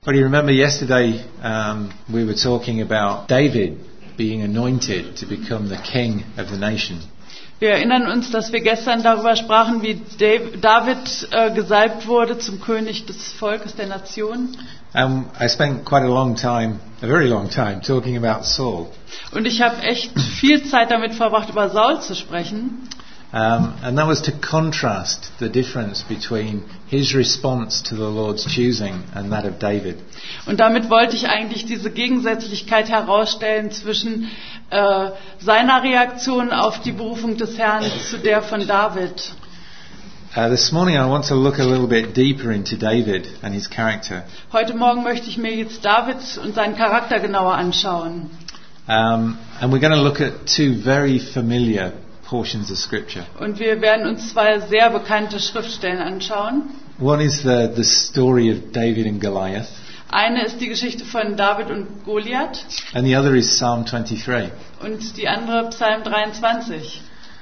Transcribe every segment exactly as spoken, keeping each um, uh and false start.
But you remember yesterday um, we were talking about David being anointed to become the king of the nation. Wir erinnern uns, dass wir gestern darüber sprachen, wie David äh, gesalbt wurde zum König des Volkes der Nation. Um, I spent quite a long time, a very long time, talking about Saul. Und ich habe echt viel Zeit damit verbracht, über Saul zu sprechen. Um, and that was to contrast the difference between his response to the Lord's choosing and that of David. Und damit wollte ich eigentlich diese Gegensätzlichkeit herausstellen zwischen äh, seiner Reaktion auf die Berufung des Herrn zu der von David. Uh, this morning I want to look a little bit deeper into David and his character. Heute Morgen möchte ich mir jetzt David und seinen Charakter genauer anschauen. Um, and we're going to look at two very familiar portions of Scripture. Und wir werden uns zwei sehr bekannte Schriftstellen anschauen. One is the, the story of David and Goliath. Eine ist die Geschichte von David und Goliath. And the other is Psalm twenty-three. Und die andere Psalm dreiundzwanzig.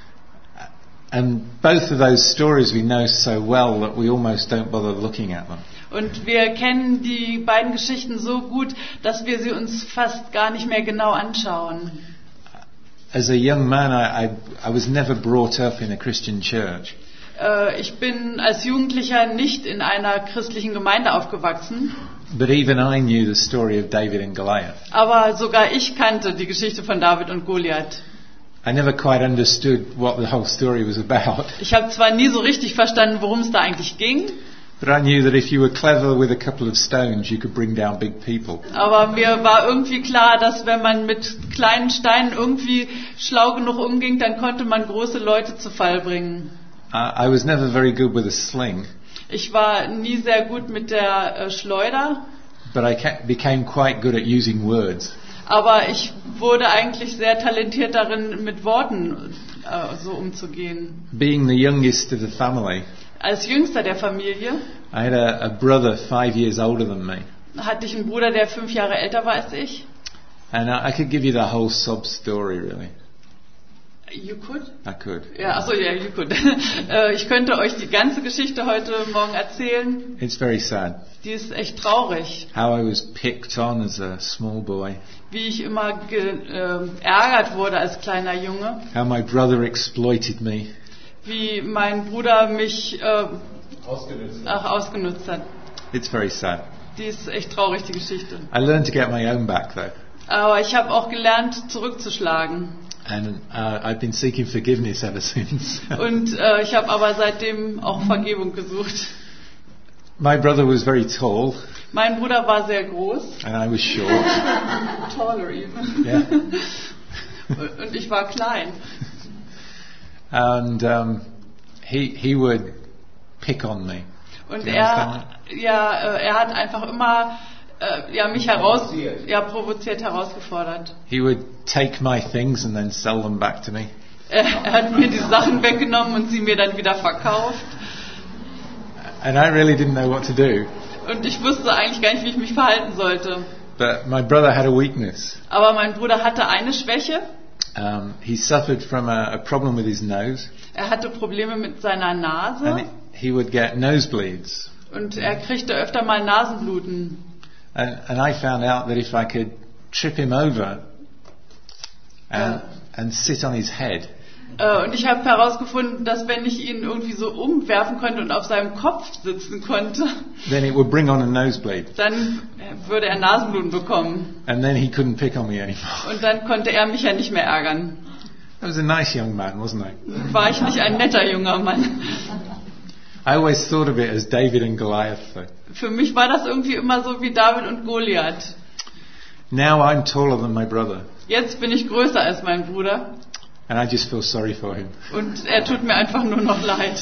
And both of those stories we know so well that we almost don't bother looking at them. Und wir kennen die beiden Geschichten so gut, dass wir sie uns fast gar nicht mehr genau anschauen. As a young man, I, I, I was never brought up in a Christian church. Äh, ich bin als Jugendlicher nicht in einer christlichen Gemeinde aufgewachsen. But even I knew the story of David and Goliath. Aber sogar ich kannte die Geschichte von David und Goliath. I never quite understood what the whole story was about. Ich habe zwar nie so richtig verstanden, worum es da eigentlich ging. But I knew that if you were clever with a couple of stones, you could bring down big people. Aber mir war irgendwie klar, dass wenn man mit kleinen Steinen irgendwie schlau genug umging, dann konnte man große Leute zu Fall bringen. I, I was never very good with a sling. Ich war nie sehr gut mit der äh, Schleuder. But I ca- became quite good at using words. Aber ich wurde eigentlich sehr talentiert darin, mit Worten äh, so umzugehen. Being the youngest of the family, Als Jüngster der Familie I had a, a brother five years older than me. hatte ich einen Bruder, der fünf Jahre älter war als ich. And I, I could give you the whole sob story, really. You could? I could. Ja, achso, ja, you could. Äh, ich könnte euch die ganze Geschichte heute Morgen erzählen. It's very sad. Die ist echt traurig. How I was picked on as a small boy. Wie ich immer geärgert äh, wurde als kleiner Junge. How my brother exploited me. Wie mein Bruder mich äh, Ausgenutzt. ach, ausgenutzt hat. It's very sad. Die ist echt traurig, die Geschichte. I learned to get my own back, though. Aber ich habe auch gelernt, zurückzuschlagen. And uh, I've been seeking forgiveness ever since. Und äh, ich habe aber seitdem auch Vergebung gesucht. My brother was very tall. Mein Bruder war sehr groß. And I was short. Taller even. Yeah. Und ich war klein. And um, he he would pick on me. Und Do you er, understand ja, äh, er hat einfach immer äh, ja, mich heraus, ja, provoziert, herausgefordert. He would take my things and then sell them back to me. Er, er hat mir die Sachen weggenommen und sie mir dann wieder verkauft. And I really didn't know what to do. Und ich wusste eigentlich gar nicht, wie ich mich verhalten sollte. But my brother had a weakness. Aber mein Bruder hatte eine Schwäche. Um, he suffered from a, a problem with his nose. Er hatte Probleme mit seiner Nase. And he would get nosebleeds. Und er kriegte öfter mal Nasenbluten. And, and I found out that if I could trip him over and, and sit on his head, Äh, und ich habe herausgefunden, dass wenn ich ihn irgendwie so umwerfen konnte und auf seinem Kopf sitzen konnte, then it would bring on a nosebleed. dann würde er Nasenbluten bekommen. And then he couldn't pick on me anymore. Und dann konnte er mich ja nicht mehr ärgern. That was a nice young man, wasn't he? War ich nicht ein netter junger Mann? I always thought of it as David and Goliath, though. Für mich war das irgendwie immer so wie David und Goliath. Now I'm taller than my brother. Jetzt bin ich größer als mein Bruder. And I just feel sorry for him. Und er tut mir einfach nur noch leid.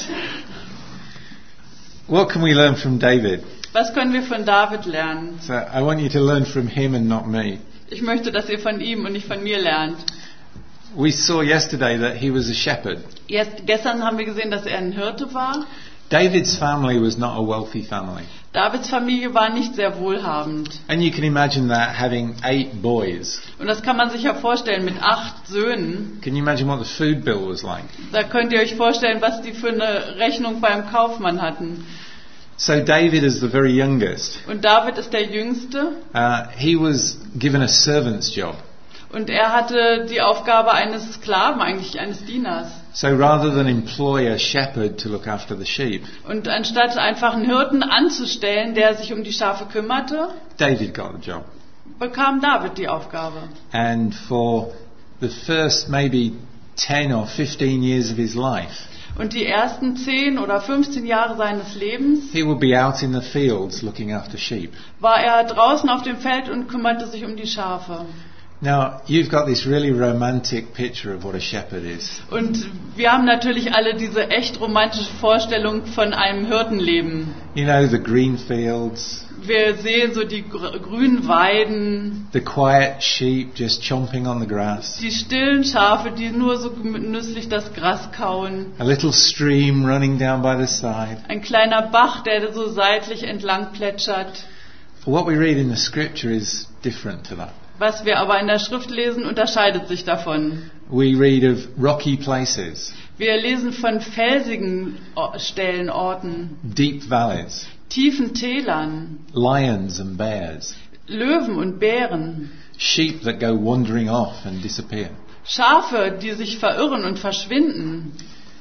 What can we learn from David? Was können wir von David lernen? So I want you to learn from him and not me. Ich möchte, dass ihr von ihm und nicht von mir lernt. We saw yesterday that he was a shepherd. Jetzt, gestern haben wir gesehen, dass er ein Hirte war. David's family was not a wealthy family. Davids Familie war nicht sehr wohlhabend. And you can imagine that having eight boys. Und das kann man sich ja vorstellen mit acht Söhnen. Can you imagine what the food bill was like? Da könnt ihr euch vorstellen, was die für eine Rechnung beim Kaufmann hatten. So David is the very youngest. Und David ist der Jüngste. Uh, he was given a servant's job. Und er hatte die Aufgabe eines Sklaven, eigentlich eines Dieners. So rather than employ a shepherd to look after the sheep, Und anstatt einfach einen Hirten anzustellen, der sich um die Schafe kümmerte, David got the job. bekam David die Aufgabe. And for the first maybe ten or fifteen years of his life, Und die ersten zehn oder fünfzehn Jahre seines Lebens he would be out in the fields looking after sheep. war er draußen auf dem Feld und kümmerte sich um die Schafe. Now, you've got this really romantic picture of what a shepherd is. Und wir haben natürlich alle diese echt romantische Vorstellung von einem Hirtenleben. You know, the green fields, Wir sehen so die gr- grünen Weiden, the quiet sheep just chomping on the grass, die stillen Schafe, die nur so genüsslich das Gras kauen, a little stream running down by the side. ein kleiner Bach, der so seitlich entlang plätschert. What we read in the scripture is different to that. Was wir aber in der Schrift lesen, unterscheidet sich davon. We read of rocky places, Wir lesen von felsigen O- Stellen, Orten, deep valleys, tiefen Tälern, lions and bears, Löwen und Bären, sheep that go wandering off and disappear, Schafe, die sich verirren und verschwinden,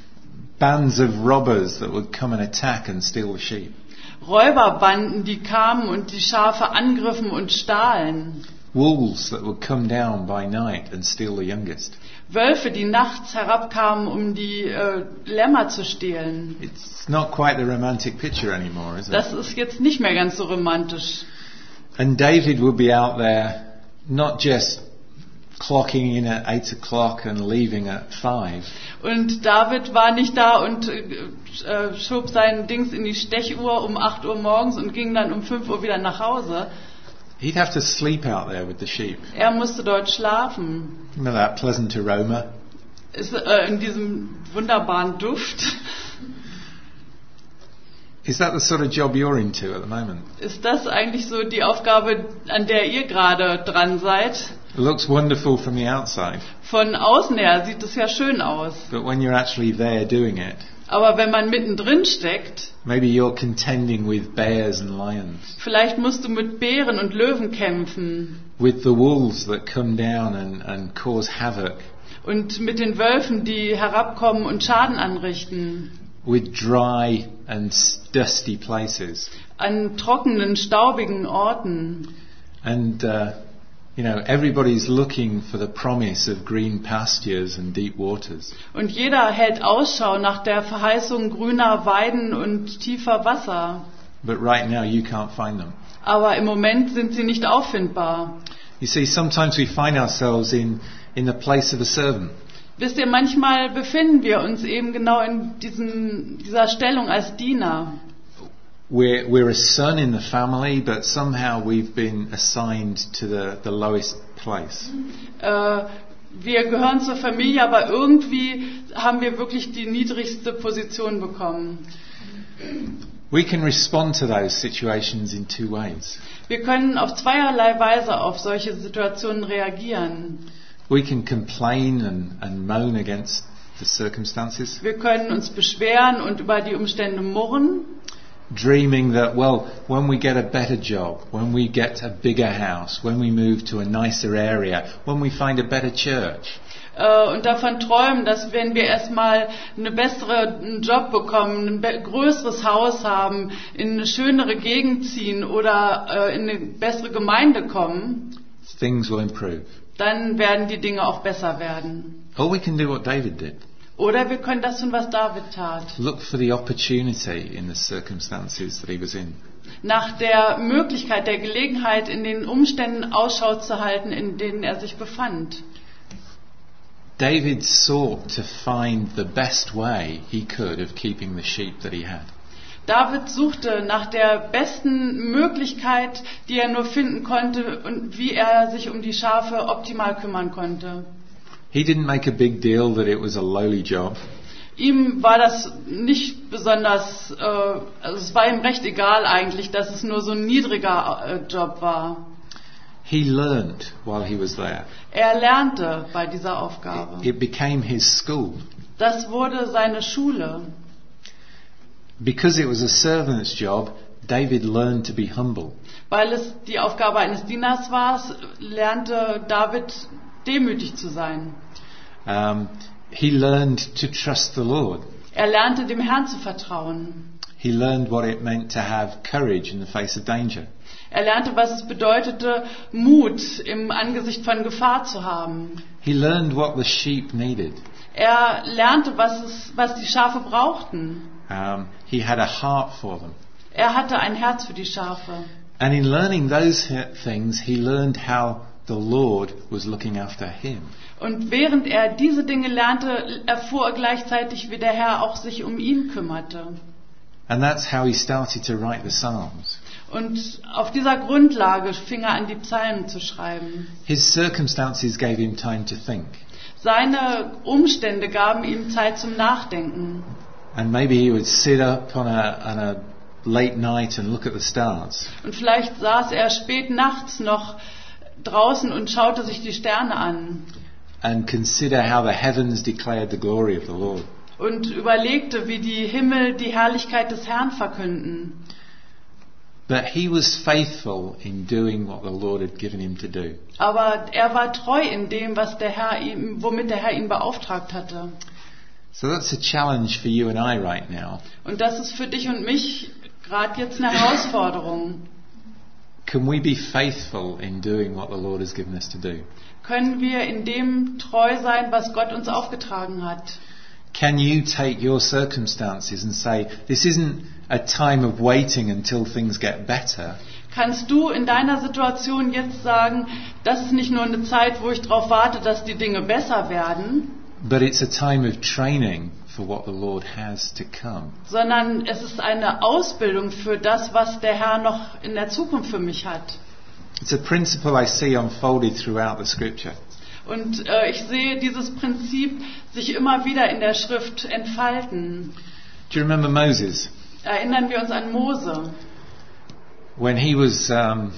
bands of robbers that would come and attack and steal the sheep, Räuberbanden, die kamen und die Schafe angriffen und stahlen, wolves that would come down by night and steal the youngest. Wölfe, die nachts herabkamen, um die äh, Lämmer zu stehlen. It's not quite the romantic picture anymore, is it? Das ist jetzt nicht mehr ganz so romantisch. And David would be out there not just clocking in at eight o'clock and leaving at five. Und David war nicht da und äh, äh, schob sein Dings in die Stechuhr um acht Uhr morgens und ging dann um fünf Uhr wieder nach Hause. He'd have to sleep out there with the sheep. Er musste dort schlafen. You know that pleasant aroma? Ist, äh, in diesem wunderbaren Duft. Is that the sort of job you're into at the moment? Ist das eigentlich so die Aufgabe, an der ihr gerade dran seid? It looks wonderful from the outside, Von außen her sieht es ja schön aus. but when you're actually there doing it, Aber wenn man mittendrin steckt, maybe you're contending with bears and lions, vielleicht musst du mit Bären und Löwen kämpfen with the wolves that come down and, and cause havoc, und mit den Wölfen, die herabkommen und Schaden anrichten, with dry and dusty places. an trockenen, staubigen Orten. And, uh, you know, everybody's looking for the promise of green pastures and deep waters. Und jeder hält Ausschau nach der Verheißung grüner Weiden und tiefer Wasser. But right now you can't find them. Aber im Moment sind sie nicht auffindbar. You see, sometimes we find ourselves in, in the place of a servant. Wisst ihr, manchmal befinden wir uns eben genau in diesem, dieser Stellung als Diener. We're, we're a son in the family, but somehow we've been assigned to the, the lowest place. Äh, wir gehören zur Familie, aber irgendwie haben wir wirklich die niedrigste Position bekommen. We can respond to those situations in two ways. Wir können auf zweierlei Weise auf solche Situationen reagieren. We can complain and, and moan against the circumstances, Wir können uns beschweren und über die Umstände murren, dreaming that, well, when we get a better job, when we get a bigger house, when we move to a nicer area, when we find a better church, äh, und davon träumen, dass wenn wir erstmal eine bessere einen Job bekommen, ein be- größeres Haus haben, in eine schönere Gegend ziehen oder äh, in eine bessere Gemeinde kommen, things will improve. dann werden die Dinge auch besser werden. Or we can do what David did. Oder wir können das tun, was David tat. Look for the opportunity in the circumstances that he was in. Nach der Möglichkeit, der Gelegenheit, in den Umständen Ausschau zu halten, in denen er sich befand. David sought to find the best way he could of keeping the sheep that he had. David suchte nach der besten Möglichkeit, die er nur finden konnte und wie er sich um die Schafe optimal kümmern konnte. He didn't make a big deal that it was a lowly job. Ihm war das nicht besonders, äh, also es war ihm recht egal eigentlich, dass es nur so ein niedriger äh, Job war. He learned while he was there. Er lernte bei dieser Aufgabe. It became his school. Das wurde seine Schule. Because it was a servant's job, David learned to be humble. Weil es die Aufgabe eines Dieners war, lernte David demütig zu sein. Um, he learned to trust the Lord. Er lernte dem Herrn zu vertrauen. He learned what it meant to have courage in the face of danger. Er lernte, was es bedeutete, Mut im Angesicht von Gefahr zu haben. He learned what the sheep needed. Er lernte, was, es, was die Schafe brauchten. Um, he had a heart for them. Er hatte ein Herz für die Schafe. And in learning those things, he learned how the Lord was looking after him. Und während er diese Dinge lernte, erfuhr er gleichzeitig, wie der Herr auch sich um ihn kümmerte. And that's how he started to write the Psalms. Und auf dieser Grundlage fing er an, die Psalmen zu schreiben. His circumstances gave him time to think. Seine Umstände gaben ihm Zeit zum Nachdenken. And maybe he would sit up on a, on a late night and look at the stars. Und vielleicht saß er spät nachts noch draußen und schaute sich die Sterne an. And consider how the heavens declared the glory of the Lord. Und überlegte, wie die Himmel die Herrlichkeit des Herrn verkünden. But he was faithful in doing what the Lord had given him to do. Aber er war treu in dem, was der Herr ihm, womit der Herr ihn beauftragt hatte. So that's a challenge for you and I right now. Und das ist für dich und mich gerade jetzt eine Herausforderung. Can we be faithful in doing what the Lord has given us to do? Können wir in dem treu sein, was Gott uns aufgetragen hat? Can you take your circumstances and say, this isn't a time of waiting until things get better. Kannst du in deiner Situation jetzt sagen, das ist nicht nur eine Zeit, wo ich darauf warte, dass die Dinge besser werden, but it's a time of training for what the Lord has to come. Sondern es ist eine Ausbildung für das, was der Herr noch in der Zukunft für mich hat. It's a principle I see unfolded throughout the Scripture. Und äh, ich sehe dieses Prinzip sich immer wieder in der Schrift entfalten. Do you remember Moses? Erinnern wir uns an Mose. When he was, um,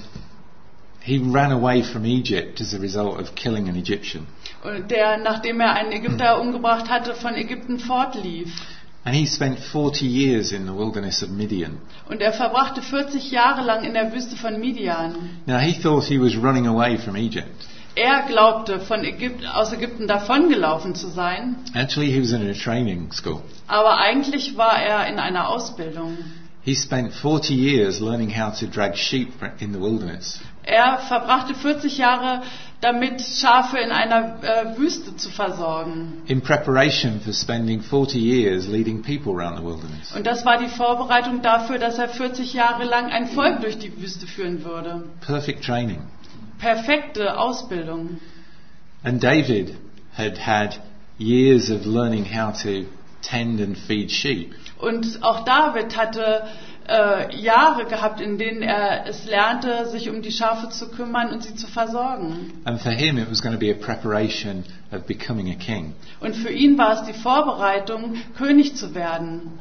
he ran away from Egypt as a result of killing an Egyptian. Und der, nachdem er einen Ägypter umgebracht hatte, von Ägypten fortlief. And he spent forty years in the wilderness of Midian. Und er verbrachte vierzig Jahre lang in der Wüste von Midian. Now he thought he was running away from Egypt. Er glaubte, von Ägypten, aus Ägypten davongelaufen zu sein. Actually, he was in a training school. Aber eigentlich war er in einer Ausbildung. He spent forty years learning how to drag sheep in the wilderness. Er verbrachte vierzig Jahre damit, Schafe in einer äh, Wüste zu versorgen. In preparation for spending forty years leading people around the wilderness. Und das war die Vorbereitung dafür, dass er vierzig Jahre lang ein Volk durch die Wüste führen würde. Perfect training. Perfekte Ausbildung. And David had had years of learning how to tend and feed sheep. Und auch David hatte äh, Jahre gehabt, in denen er es lernte, sich um die Schafe zu kümmern und sie zu versorgen. And for him it was going to be a preparation of becoming a king. Und für ihn war es die Vorbereitung, König zu werden.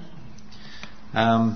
Um,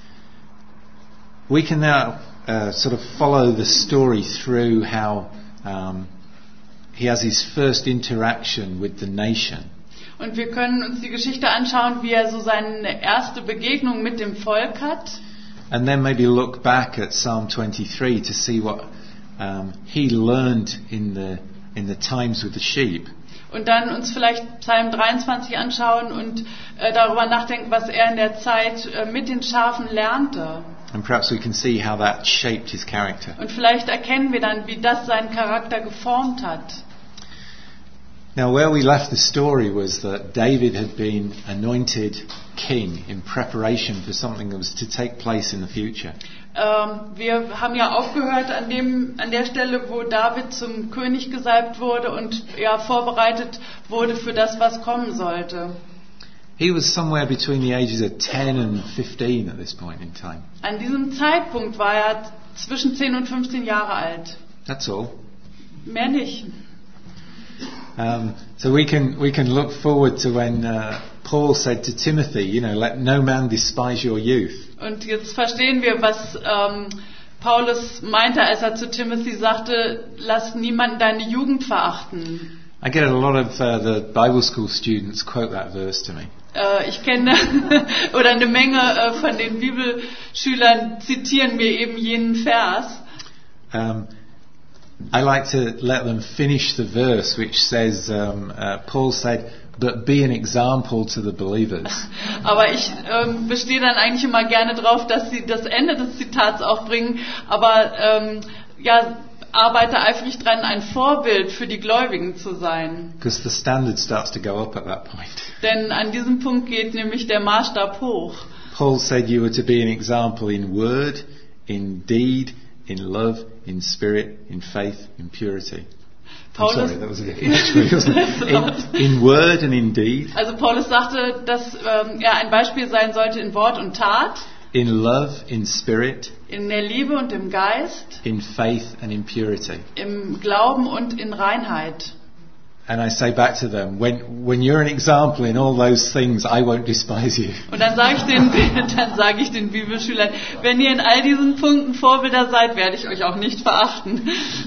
we can now uh, sort of follow the story through how um, he has his first interaction with the nation. Und wir können uns die Geschichte anschauen, wie er so seine erste Begegnung mit dem Volk hat. And then maybe look back at Psalm twenty-three to see what um, he learned in the in the times with the sheep. Und dann uns vielleicht Psalm dreiundzwanzig anschauen und äh, darüber nachdenken, was er in der Zeit äh, mit den Schafen lernte. And perhaps we can see how that shaped his character. Und vielleicht erkennen wir dann, wie das seinen Charakter geformt hat. Now, where we left the story was that David had been anointed king in preparation for something that was to take place in the future. Ähm, wir haben ja aufgehört an dem, an der Stelle, wo David zum König gesalbt wurde und ja vorbereitet wurde für das, was kommen sollte. He was somewhere between the ages of ten and fifteen at this point in time. An diesem Zeitpunkt war er zwischen zehn und fünfzehn Jahre alt. That's all. Mehr nicht. Um, so we can we can look forward to when uh, Paul said to Timothy, you know, let no man despise your youth. Und jetzt verstehen wir, was ähm, Paulus meinte, als er zu Timothy sagte, lass niemanden deine Jugend verachten. I get a lot of uh, the Bible school students quote that verse to me. Äh, ich kenne, oder eine Menge äh, von den Bibelschülern zitieren mir eben jenen Vers. Um, I like to let them finish the verse which says, um, uh, Paul said, but be an example to the believers. Aber ich ähm, bestehe dann eigentlich immer gerne drauf, dass sie das Ende des Zitats auch bringen. Aber ähm, ja, arbeite eifrig dran, ein Vorbild für die Gläubigen zu sein. Because the standard starts to go up at that point. Denn an diesem Punkt geht nämlich der Maßstab hoch. Paul said you were to be an example in word, in deed, in love, in spirit, in faith, in purity. Paulus, I'm sorry, that was a bit introductory, wasn't it? In, in word and in deed. Also Paulus sagte, dass ähm, er ein Beispiel sein sollte in Wort und Tat. In love, in spirit. In der Liebe und im Geist. In faith and in purity. Im Glauben und in Reinheit. And I say back to them, when when you're an example in all those things, I won't despise you. Und dann sage ich den, dann sage ich den Bibelschülern, wenn ihr in all diesen Punkten Vorbilder seid, werde ich euch auch nicht verachten.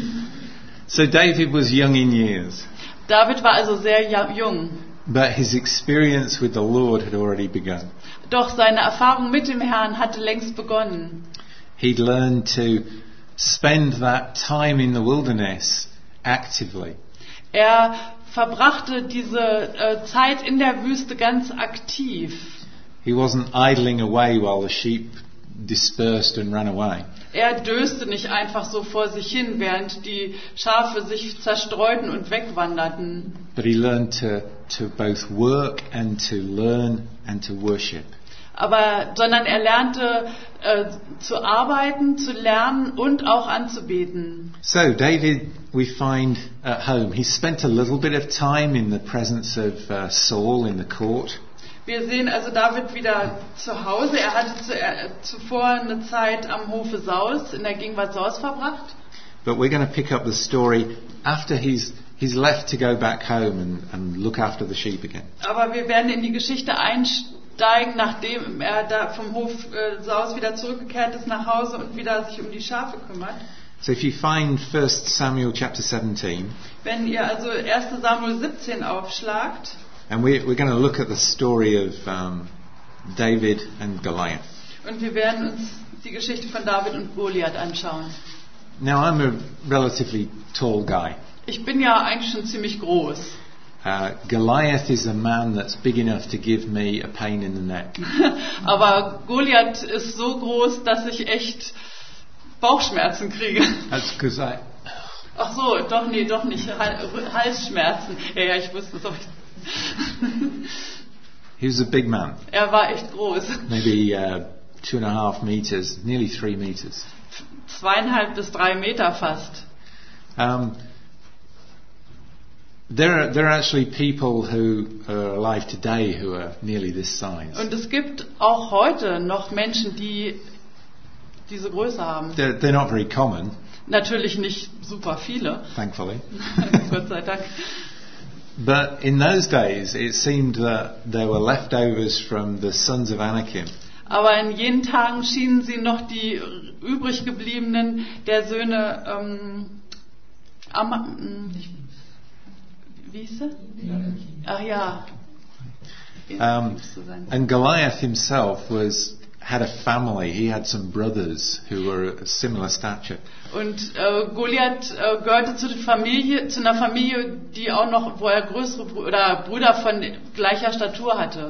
So David was young in years. David war also sehr jung. But his experience with the Lord had already begun. Doch seine Erfahrung mit dem Herrn hatte längst begonnen. He'd learned to spend that time in the wilderness actively. Er verbrachte diese äh, Zeit in der Wüste ganz aktiv. He wasn't idling away while the sheep dispersed and ran away. Er döste nicht einfach so vor sich hin, während die Schafe sich zerstreuten und wegwanderten. But he learned to, to both work and to learn and to worship. Aber, sondern er lernte äh, zu arbeiten, zu lernen und auch anzubeten. So David, we find at home, he spent a little bit of time in the presence of uh, Saul in the court. Wir sehen also David wieder zu Hause. Er hatte zu, äh, zuvor eine Zeit am Hofe Sauls, in der Gegenwart Sauls verbracht. But we're going to pick up the story after he's he's left to go back home and, and look after the sheep again. Aber wir werden in die Geschichte einsteigen, nachdem er da vom Hof äh, Sauls wieder zurückgekehrt ist nach Hause und wieder sich um die Schafe kümmert. So if you find First Samuel chapter seventeen. Wenn ihr also erster Samuel siebzehn aufschlagt. And we, we're going to look at the story of um, David and Goliath. Und wir werden uns die Geschichte von David und Goliath anschauen. Now I'm a relatively tall guy. Ich bin ja eigentlich schon ziemlich groß. Uh, Goliath is a man that's big enough to give me a pain in the neck. Aber Goliath ist so groß, dass ich echt Bauchschmerzen kriege. That's because I. Ach so, doch nee, doch nicht Halsschmerzen. Ja, ja, ich wusste es auch. He was a big man. Er war echt groß. Maybe uh, two and a half meters, nearly three meters. Zweieinhalb bis drei Meter fast. Um, there are there are actually people who are alive today who are nearly this size. Und es gibt auch heute noch Menschen, die diese Größe haben. They're, they're not very common. Natürlich nicht super viele. Thankfully. Gott sei Dank. But in those days, it seemed that there were leftovers from the sons of Anakim. Aber in jenen Tagen schienen sie noch die übrig gebliebenen der Söhne ähm, Am, wie hieß er? Ach ja. Um, and Goliath himself was had a family. He had some brothers who were a similar stature. Und äh, Goliath äh, gehörte zu der Familie, zu einer Familie, die auch noch, wo er größere Brü- oder Brüder von gleicher Statur hatte.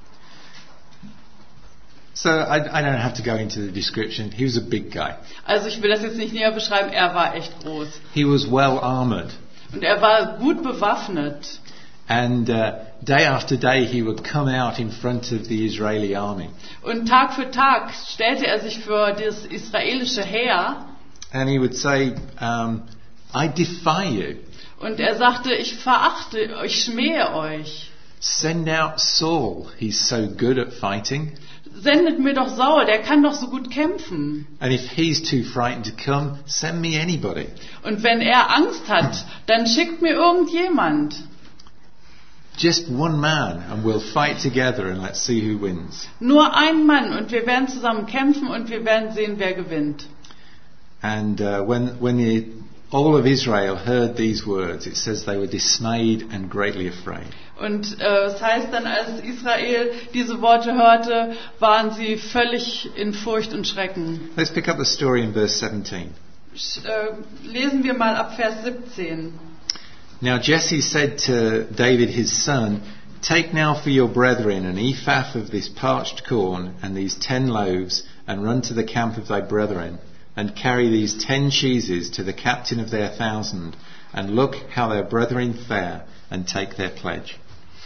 So I, I don't have to go into the description. He was a big guy. Also ich will das jetzt nicht näher beschreiben. Er war echt groß. He was well armored. Und er war gut bewaffnet. And uh, day after day he would come out in front of the Israeli army. Und Tag für Tag stellte er sich für das israelische Heer. And he would say, um, I defy you. Und er sagte, ich verachte, ich schmähe euch. Send out Saul. He's so good at fighting. Sendet mir doch Saul, der kann doch so gut kämpfen. And if he's too frightened to come, send me anybody. Und wenn er Angst hat, dann schickt mir irgendjemand. Just one man and we'll fight together and let's see who wins. Nur ein Mann und wir werden zusammen kämpfen und wir werden sehen, wer gewinnt. And uh, when when the, all of Israel heard these words, it says they were dismayed and greatly afraid. Und äh, es heißt dann, als Israel diese Worte hörte, waren sie völlig in Furcht und Schrecken. Let's pick up the story in verse seventeen. Sch- äh, lesen wir mal ab Vers siebzehn. Now Jesse said to David his son, "Take now for your brethren an ephah of this parched corn and these ten loaves, and run to the camp of thy brethren, and carry these ten cheeses to the captain of their thousand, and look how their brethren fare, and take their pledge."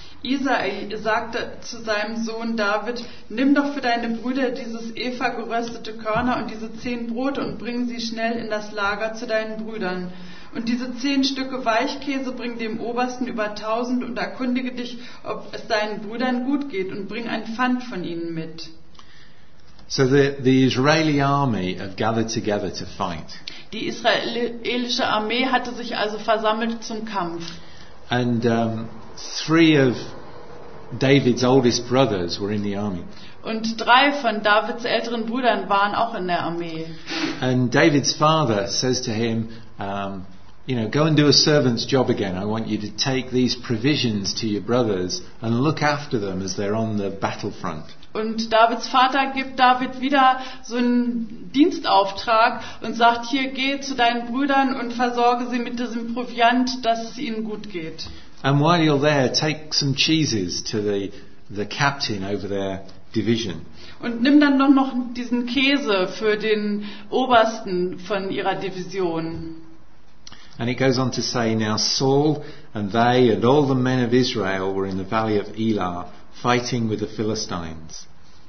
Isai sagte zu seinem Sohn David, nimm doch für deine Brüder dieses Epha geröstete Körner und diese zehn Brote und bring sie schnell in das Lager zu deinen Brüdern. Und diese zehn Stücke Weichkäse bring dem Obersten über tausend und erkundige dich, ob es deinen Brüdern gut geht, und bring ein Pfand von ihnen mit. So the, the Israeli army have gathered together to fight. Die israelische Armee hatte sich also versammelt zum Kampf. And um, three of David's oldest brothers were in the army. Und drei von Davids älteren Brüdern waren auch in der Armee. And David's father says to him, um, you know, go and do a servant's job again. I want you to take these provisions to your brothers and look after them as they're on the battlefront. Und Davids Vater gibt David wieder so einen Dienstauftrag und sagt, hier, geh zu deinen Brüdern und versorge sie mit diesem Proviant, dass es ihnen gut geht. And while you're there, take some cheeses to the, the captain over their division. Und nimm dann doch noch diesen Käse für den Obersten von ihrer Division. And it goes on to say, now Saul and they and all the men of Israel were in the valley of Elah, fighting with the Philistines.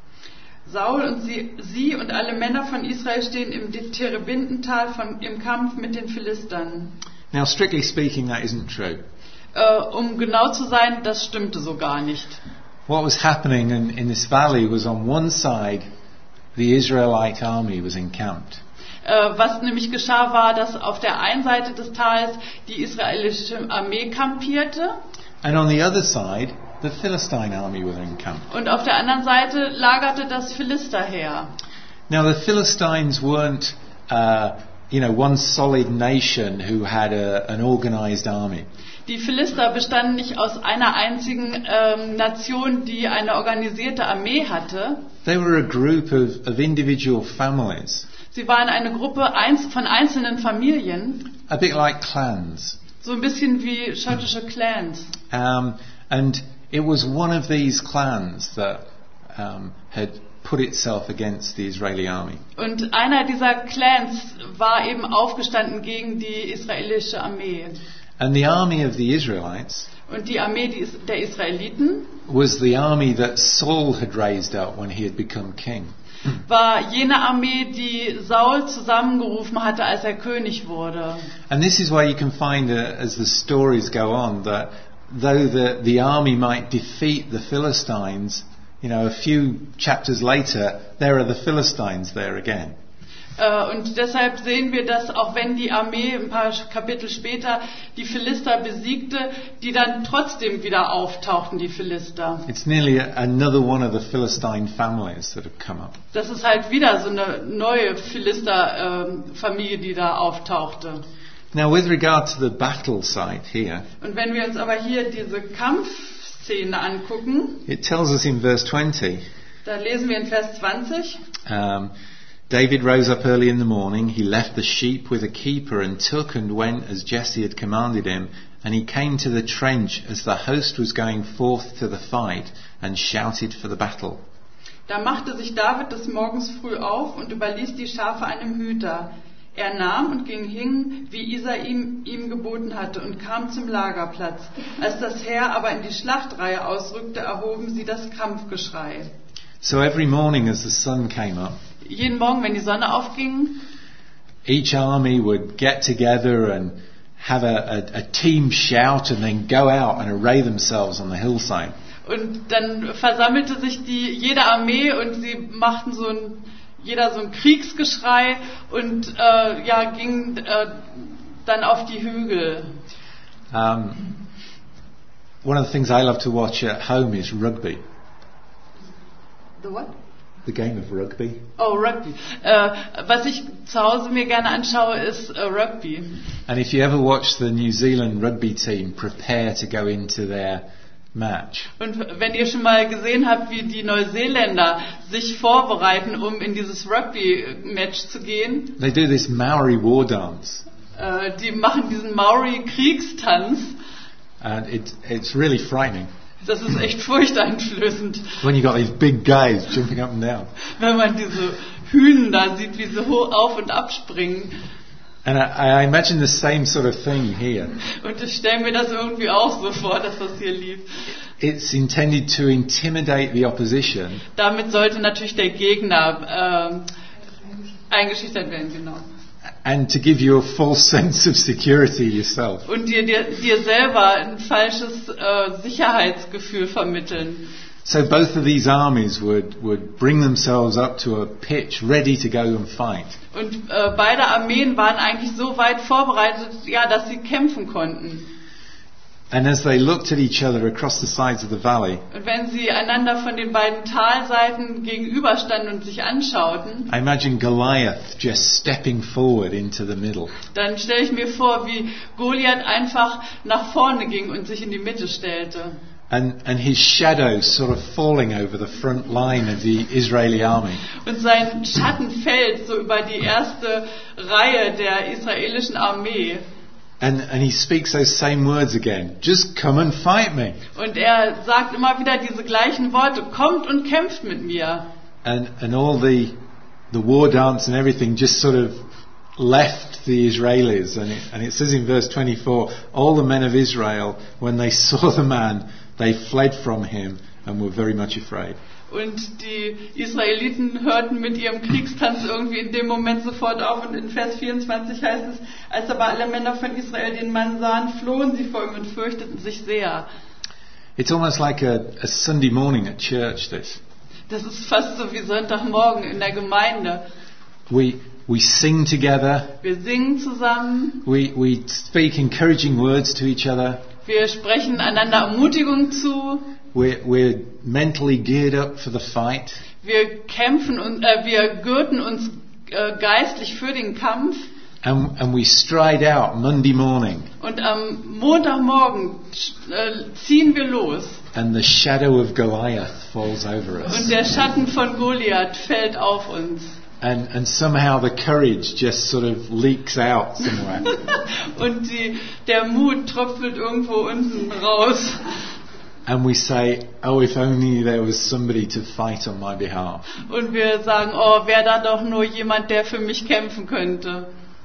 Saul und sie, sie und alle Männer von Israel stehen im Terebintental von, im Kampf mit den Philistern. Now, strictly speaking, that isn't true. Äh, um genau zu sein, das stimmte so gar nicht. What was happening in, in this valley was on one side, the Israelite army was encamped. Äh, was nämlich geschah, war, dass auf der einen Seite des Tals die israelische Armee kampierte. And on the other side, the Philistine army were encamped. Und auf der anderen Seite lagerte das Philisterheer. Now, the Philistines weren't, uh, you know, one solid nation who had a, an organized army. Die Philister bestanden nicht aus einer einzigen ähm, Nation, die eine organisierte Armee hatte. They were a group of, of individual families, Sie waren eine Gruppe einz- von einzelnen Familien, a bit like clans. so ein bisschen wie schottische Clans. Um, and it was one of these clans that um, had put itself against the Israeli army. Und einer dieser Clans war eben aufgestanden gegen die israelische Armee. And the army of the Israelites Und die Armee die Is- der Israeliten was the army that Saul had raised up when he had become king. war jene Armee, die Saul zusammengerufen hatte, als er König wurde. And this is why you can find, uh, as the stories go on, that though the, the army might defeat the Philistines, you know, a few chapters later, there are the Philistines there again. Äh, Und deshalb sehen wir, dass auch wenn die Armee ein paar Kapitel später die Philister besiegte, die dann trotzdem wieder auftauchten, die Philister. It's nearly a, another one of the Philistine families that have come up. Das ist halt wieder so eine neue Philister-Familie, die da auftauchte. Now, with regard to the battle site here, Und wenn wir uns aber hier diese Kampfszene angucken, it tells us in verse twenty, da lesen wir in Vers zwanzig, um, David rose up early in the morning, he left the sheep with a keeper and took and went as Jesse had commanded him, and he came to the trench as the host was going forth to the fight and shouted for the battle. da machte sich David des Morgens früh auf und überließ die Schafe einem Hüter. Er nahm und ging hin, wie Isai ihm, ihm geboten hatte, und kam zum Lagerplatz. Als das Heer aber in die Schlachtreihe ausrückte, erhoben sie das Kampfgeschrei. So every morning as the sun came up, Jeden Morgen, wenn die Sonne aufging, each army would get together and have a, a, a team shout and then go out and array themselves on the hillside. und dann versammelte sich die jede Armee und sie machten so ein jeder so ein Kriegsgeschrei und äh, ja ging äh, dann auf die Hügel. Um, one of the things I love to watch at home is rugby. The what? the game of rugby. Oh, Rugby. Äh, was ich zu Hause mir gerne anschaue, ist äh, Rugby. And if you ever watch the New Zealand rugby team prepare to go into their match, Und wenn ihr schon mal gesehen habt, wie die Neuseeländer sich vorbereiten, um in dieses Rugby-Match zu gehen, they do this Maori war dance. äh, die machen diesen Maori-Kriegstanz. And it, it's really frightening Das ist echt furchteinflößend, when you got these big guys jumping up and down. wenn man diese Hünen da sieht, wie sie hoch auf und ab springen. And I, I imagine the same sort of thing here. Und ich stelle mir das irgendwie auch so vor, dass das hier lief. It's intended to intimidate the opposition Damit sollte natürlich der Gegner ähm, eingeschüchtert werden, genau. and to give you a false sense of security yourself. Und dir, dir, dir selber ein falsches äh, Sicherheitsgefühl vermitteln. So both of these armies would, would bring themselves up to a pitch ready to go and fight. Und äh, beide Armeen waren eigentlich so weit vorbereitet, ja, dass sie kämpfen konnten. And as they looked at each other across the sides of the valley, Und wenn sie einander von den beiden Talseiten gegenüberstanden und sich anschauten, I imagine Goliath just stepping forward into the middle. dann stelle ich mir vor, wie Goliath einfach nach vorne ging und sich in die Mitte stellte. And, and his shadow sort of falling over the front line of the Israeli army. Und sein Schatten fällt so über die erste Reihe der israelischen Armee. And, and he speaks those same words again. Just come and fight me. Und er sagt immer wieder diese gleichen Worte. Kommt und kämpft mit mir. And, and all the, the war dance and everything just sort of left the Israelis. And it, and it says in verse twenty-four, all the men of Israel, when they saw the man, they fled from him and were very much afraid. Und die Israeliten hörten mit ihrem Kriegstanz irgendwie in dem Moment sofort auf. Und in Vers vierundzwanzig heißt es, als aber alle Männer von Israel den Mann sahen, flohen sie vor ihm und fürchteten sich sehr. It's almost like a, a Sunday morning at church, this. Das ist fast so wie Sonntagmorgen in der Gemeinde. We, we sing together. Wir singen zusammen, We, we speak encouraging words to each other. wir sprechen einander Ermutigung zu, We're, we're mentally geared up for the fight. wir kämpfen und äh, wir gürten uns äh, geistlich für den Kampf. And, and we stride out Monday morning. Und am Montagmorgen äh, ziehen wir los. And the shadow of Goliath falls over us. Und der Schatten von Goliath fällt auf uns. And, and somehow the courage just sort of leaks out somewhere. Und die, der Mut tröpfelt irgendwo unten raus. And we say, oh, if only there was somebody to fight on my behalf. Und wir sagen, oh, wäre da doch nur jemand, der für mich kämpfen könnte.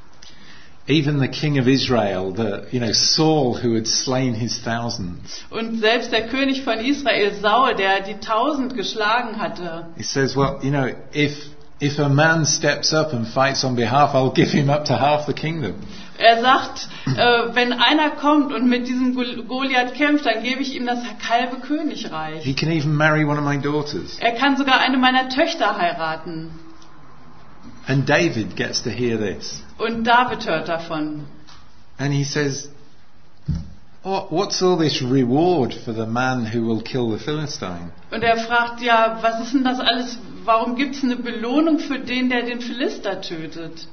Even the king of Israel, the, you know, Saul, who had slain his thousands. Und selbst der König von Israel, Saul, der die Tausend geschlagen hatte, He says, well, you know, if, if a man steps up and fights on behalf, I'll give him up to half the kingdom. er sagt, äh, wenn einer kommt und mit diesem Gol- Goliath kämpft, dann gebe ich ihm das halbe Königreich. He can even marry one of my daughters. Er kann sogar eine meiner Töchter heiraten. And David gets to hear this. Und David hört davon. And he says, oh, what's all this reward for the man who will kill the Philistine? Und er fragt, ja, was ist denn das alles? Warum gibt es eine Belohnung für den, der den Philister tötet?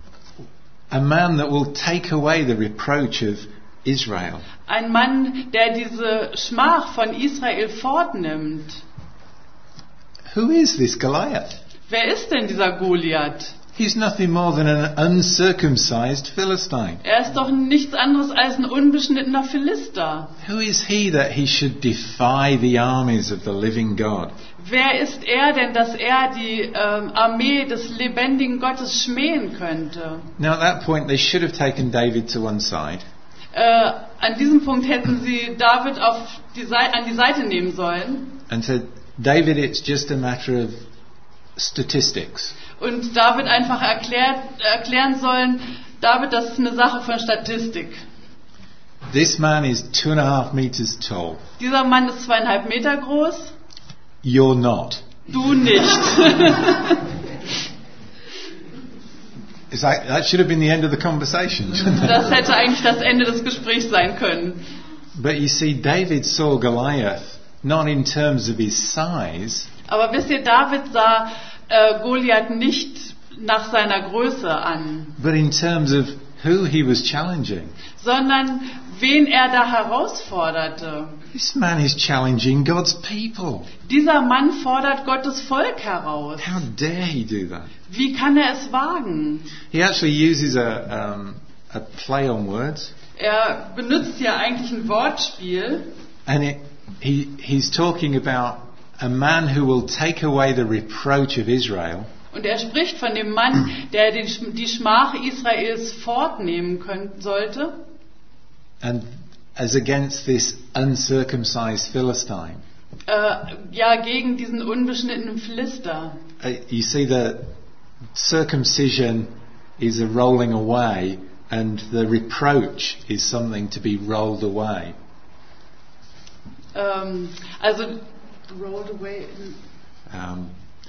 A man that will take away the reproach of Israel. Ein Mann, der diese Schmach von Israel fortnimmt. Who is this Goliath? Wer ist denn dieser Goliath? He's nothing more than an uncircumcised Philistine. Er ist doch nichts anderes als ein unbeschnittener Philister. Who is he that he should defy the armies of the living God? Wer ist er denn, dass er die ähm, Armee des lebendigen Gottes schmähen könnte? Now at that point they should have taken David to one side Äh, an diesem Punkt hätten sie David auf die Seite, an die Seite nehmen sollen and said, David, it's just a matter of statistics. und David einfach erklärt, erklären sollen, David, das ist eine Sache von Statistik. This man is two and a half meters tall. Dieser Mann ist zweieinhalb Meter groß, You're not. du nicht. It's like, that should have been the end of the conversation. shouldn't it? Das hätte eigentlich das Ende des Gesprächs sein können. But you see, David saw Goliath not in terms of his size, Aber wisst ihr, David sah äh, Goliath nicht nach seiner Größe an, but in terms of who he was challenging. sondern wen er da herausforderte. This man is challenging God's people. Dieser Mann fordert Gottes Volk heraus. How dare he do that? Wie kann er es wagen? He actually uses a, um, a play on words. Er benutzt ja eigentlich ein Wortspiel. And it, he, he's talking about a man who will take away the reproach of Israel. Und er spricht von dem Mann, der den, die Schmach Israels fortnehmen können, sollte. And as against this uncircumcised Philistine. Äh, ja, gegen diesen unbeschnittenen Philister. Uh, you see the circumcision is a rolling away and the reproach is something to be rolled away. Ähm, also, rolled away. Um,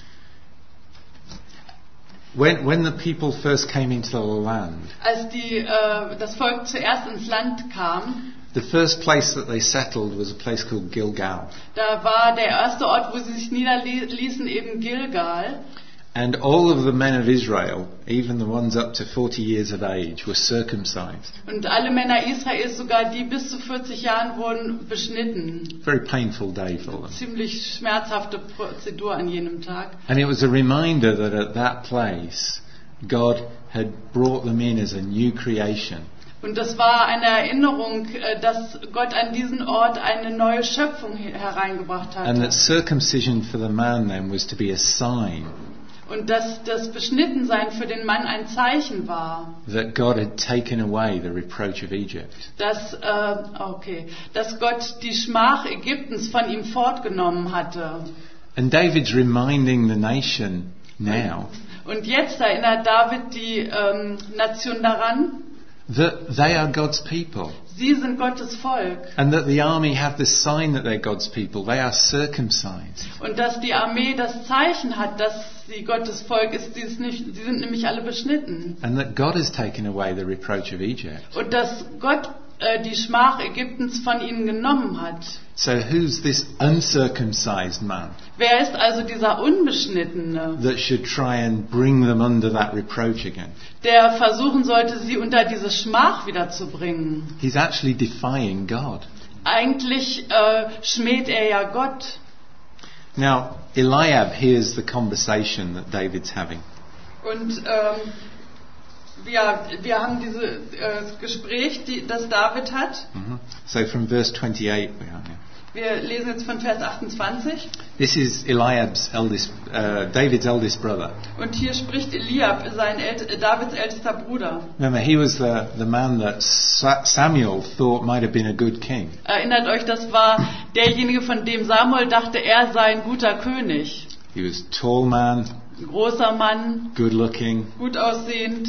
when, when the people first came into the land, Als die, äh, das Volk zuerst ins Land kam, the first place that they settled was a place called Gilgal. da war der erste Ort, wo sie sich niederließen, eben Gilgal. And all of the men of Israel, even the ones up to forty years of age, were circumcised. Und alle Männer Israels, sogar die bis zu vierzig Jahren, wurden beschnitten. Very painful day for them. Ziemlich schmerzhafte Prozedur an jenem Tag. And it was a reminder that at that place, God had brought them in as a new creation. Und das war eine Erinnerung, äh, dass Gott an diesen Ort eine neue Schöpfung he- hereingebracht And that hat. circumcision for the man then was to be a sign Und dass das Beschnittensein für den Mann ein Zeichen war, that God had taken away the reproach of Egypt. dass, äh, okay, dass Gott die Schmach Ägyptens von ihm fortgenommen hatte. And David's reminding the nation now Und jetzt erinnert David die ähm, Nation daran, that they are God's people. sie sind Gottes Volk. And that the army have the sign that they're God's people. They are circumcised. Und dass die Armee das Zeichen hat, dass sie Gottes Volk ist, sie, ist nicht, sie sind nämlich alle beschnitten. And that God has taken away the reproach of Egypt. Und dass Gott äh, die Schmach Ägyptens von ihnen genommen hat. So who's this uncircumcised man Wer ist also dieser Unbeschnittene, that should try and bring them under that reproach again? der versuchen sollte, sie unter diese Schmach wiederzubringen? He's actually defying God. Eigentlich äh, schmäht er ja Gott. Now, Eliab hears the conversation that David's having. Und ähm, wir, wir haben dieses äh, Gespräch, die, das David hat. Mhm. So from verse twenty-eight we are here. Wir lesen jetzt von Vers achtundzwanzig. This is Eliab's eldest, uh, David's eldest brother. Und hier spricht Eliab, sein ält äh, Davids ältester Bruder. Remember, he was the, the man that Sa- Samuel thought might have been a good king. Erinnert euch, das war derjenige, von dem Samuel dachte, er sei ein guter König. He was a tall man, Ein großer Mann, good looking, gut aussehend.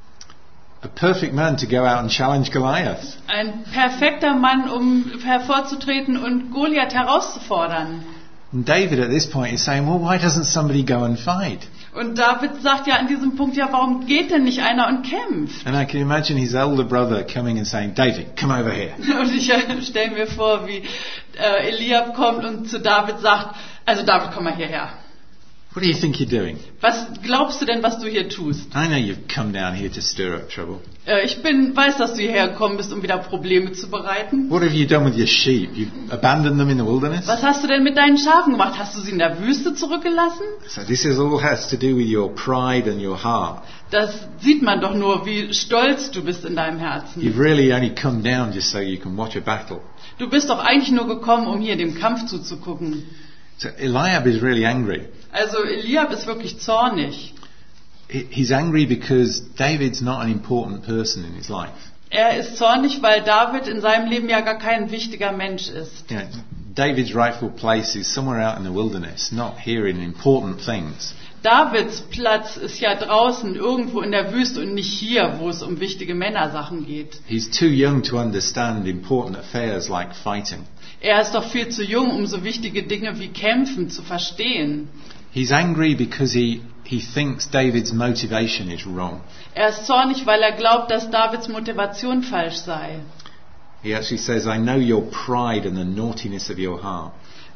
a perfect man to go out and challenge Goliath. Ein perfekter Mann, um hervorzutreten und Goliath herauszufordern. And David at this point is saying, well, why doesn't somebody go and fight? Und David sagt ja an diesem Punkt, ja, warum geht denn nicht einer und kämpft? And I can imagine his elder brother coming and saying, David, come over here. Und ich äh, stelle mir vor, wie äh, Eliab kommt und zu David sagt, also David, komm mal hierher. What do you think you're doing? Was glaubst du denn, was du hier tust? I know you've come down here to stir up trouble. Äh, ich bin, weiß, dass du hierher gekommen bist, um wieder Probleme zu bereiten. What have you done with your sheep? You've abandoned them in the wilderness? Was hast du denn mit deinen Schafen gemacht? Hast du sie in der Wüste zurückgelassen? So this is all has to do with your pride and your heart. Das sieht man doch nur, wie stolz du bist in deinem Herzen. You've really only come down just so you can watch a battle. Du bist doch eigentlich nur gekommen, um hier dem Kampf zuzugucken. So Eliab is really angry. Also Eliab ist wirklich zornig. He- He's angry because David's not an important person in his life. Er ist zornig, weil David in seinem Leben ja gar kein wichtiger Mensch ist. You know, David's rightful place is somewhere out in the wilderness, not here in important things. Davids Platz ist ja draußen, irgendwo in der Wüste und nicht hier, wo es um wichtige Männersachen geht. He's too young to understand important affairs like fighting. Er ist doch viel zu jung, um so wichtige Dinge wie Kämpfen zu verstehen. He's angry because he, he thinks David's motivation is wrong. Er ist zornig, weil er glaubt, dass Davids Motivation falsch sei. He actually says, I know your pride and the naughtiness of your heart.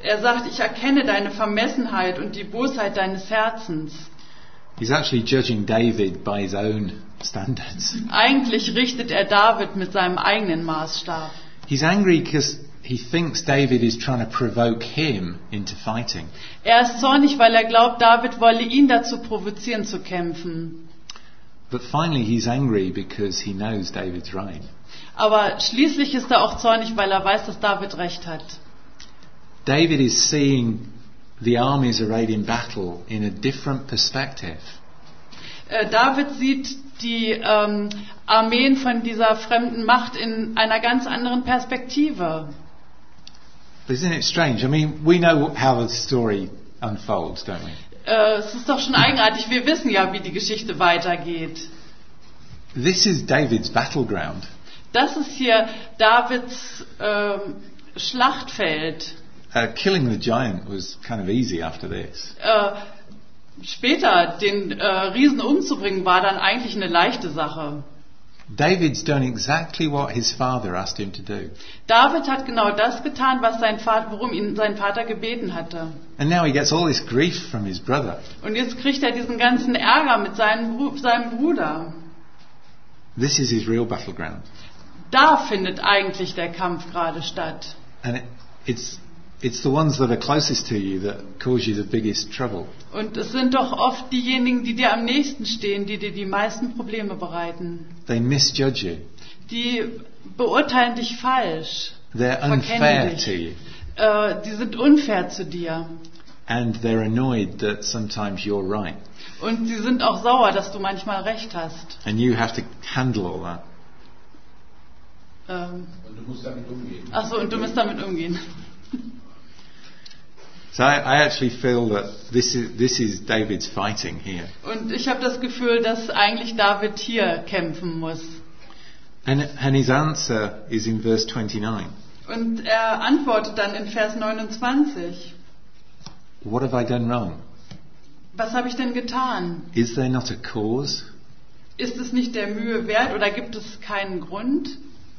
Er sagt, ich erkenne deine Vermessenheit und die Bosheit deines Herzens. He's actually judging David by his own standards. Eigentlich richtet er David mit seinem eigenen Maßstab. He's angry because he thinks David is trying to provoke him into fighting. Er ist zornig, weil er glaubt, David wolle ihn dazu provozieren zu kämpfen. But finally he's angry because he knows David's right. Aber schließlich ist er auch zornig, weil er weiß, dass David recht hat. David is seeing the armies arrayed in battle in a different perspective. Äh, David sieht die ähm, Armeen von dieser fremden Macht in einer ganz anderen Perspektive. Isn't it strange? I mean, we know how the story unfolds, don't we? Äh, es ist doch schon eigenartig. Wir wissen ja, wie die Geschichte weitergeht. This is David's battleground. Das ist hier Davids ähm, Schlachtfeld. Uh, killing the giant was kind of easy after this. Äh, später den äh, Riesen umzubringen war dann eigentlich eine leichte Sache. David's done exactly what his father asked him to do. David hat genau das getan, was sein Vater, worum ihn sein Vater gebeten hatte. And now he gets all this grief from his brother. Und jetzt kriegt er diesen ganzen Ärger mit seinem, Bru- seinem Bruder. This is his real battleground. Da findet eigentlich der Kampf gerade statt. And it, it's it's the ones that are closest to you that cause you the biggest trouble. Und es sind doch oft diejenigen, die dir am nächsten stehen, die dir die meisten Probleme bereiten. They misjudge you. Die beurteilen dich falsch. They're Verkennen unfair dich. to you. Äh, die sind unfair zu dir. And they're annoyed that sometimes you're right. Und sie sind auch sauer, dass du manchmal recht hast. And you have to handle all that. Ähm, Und du musst damit umgehen. ach so, und du musst damit umgehen. So I, I actually feel that this is this is David's fighting here. Und ich habe das Gefühl, dass eigentlich David hier kämpfen muss. And and his answer is in verse twenty-nine. Und er antwortet dann in Vers neunundzwanzig. What have I done wrong? Was habe ich denn getan? Is there not a cause? Ist es nicht der Mühe wert oder gibt es keinen Grund?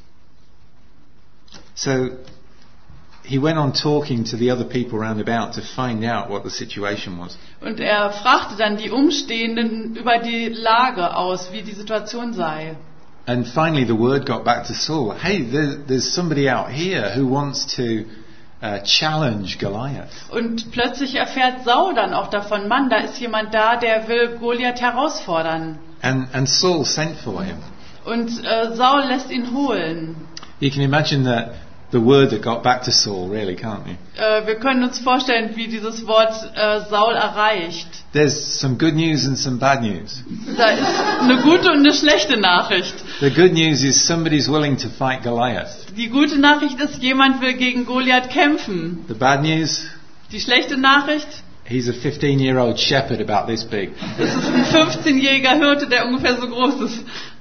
So he went on talking to the other people round about to find out what the situation was. Und er fragte dann die Umstehenden über die Lage aus, wie die Situation sei. And finally the word got back to Saul. Hey, there, there's somebody out here who wants to uh, challenge Goliath. Und plötzlich erfährt Saul dann auch davon, Mann, da ist jemand da, der will Goliath herausfordern. And, and Saul sent for him. Und äh, Saul lässt ihn holen. You can imagine that the word that got back to Saul, really, can't you? Äh, wir können uns vorstellen, wie dieses Wort äh, Saul erreicht. There's some good news and some bad news. Da ist eine gute und eine schlechte Nachricht. The good news is somebody's willing to fight Goliath. Die gute Nachricht ist, jemand will gegen Goliath kämpfen. The bad news, Die schlechte Nachricht, he's a fifteen-year-old shepherd about this big. es ist ein fünfzehnjähriger Hirte, der ungefähr so groß ist.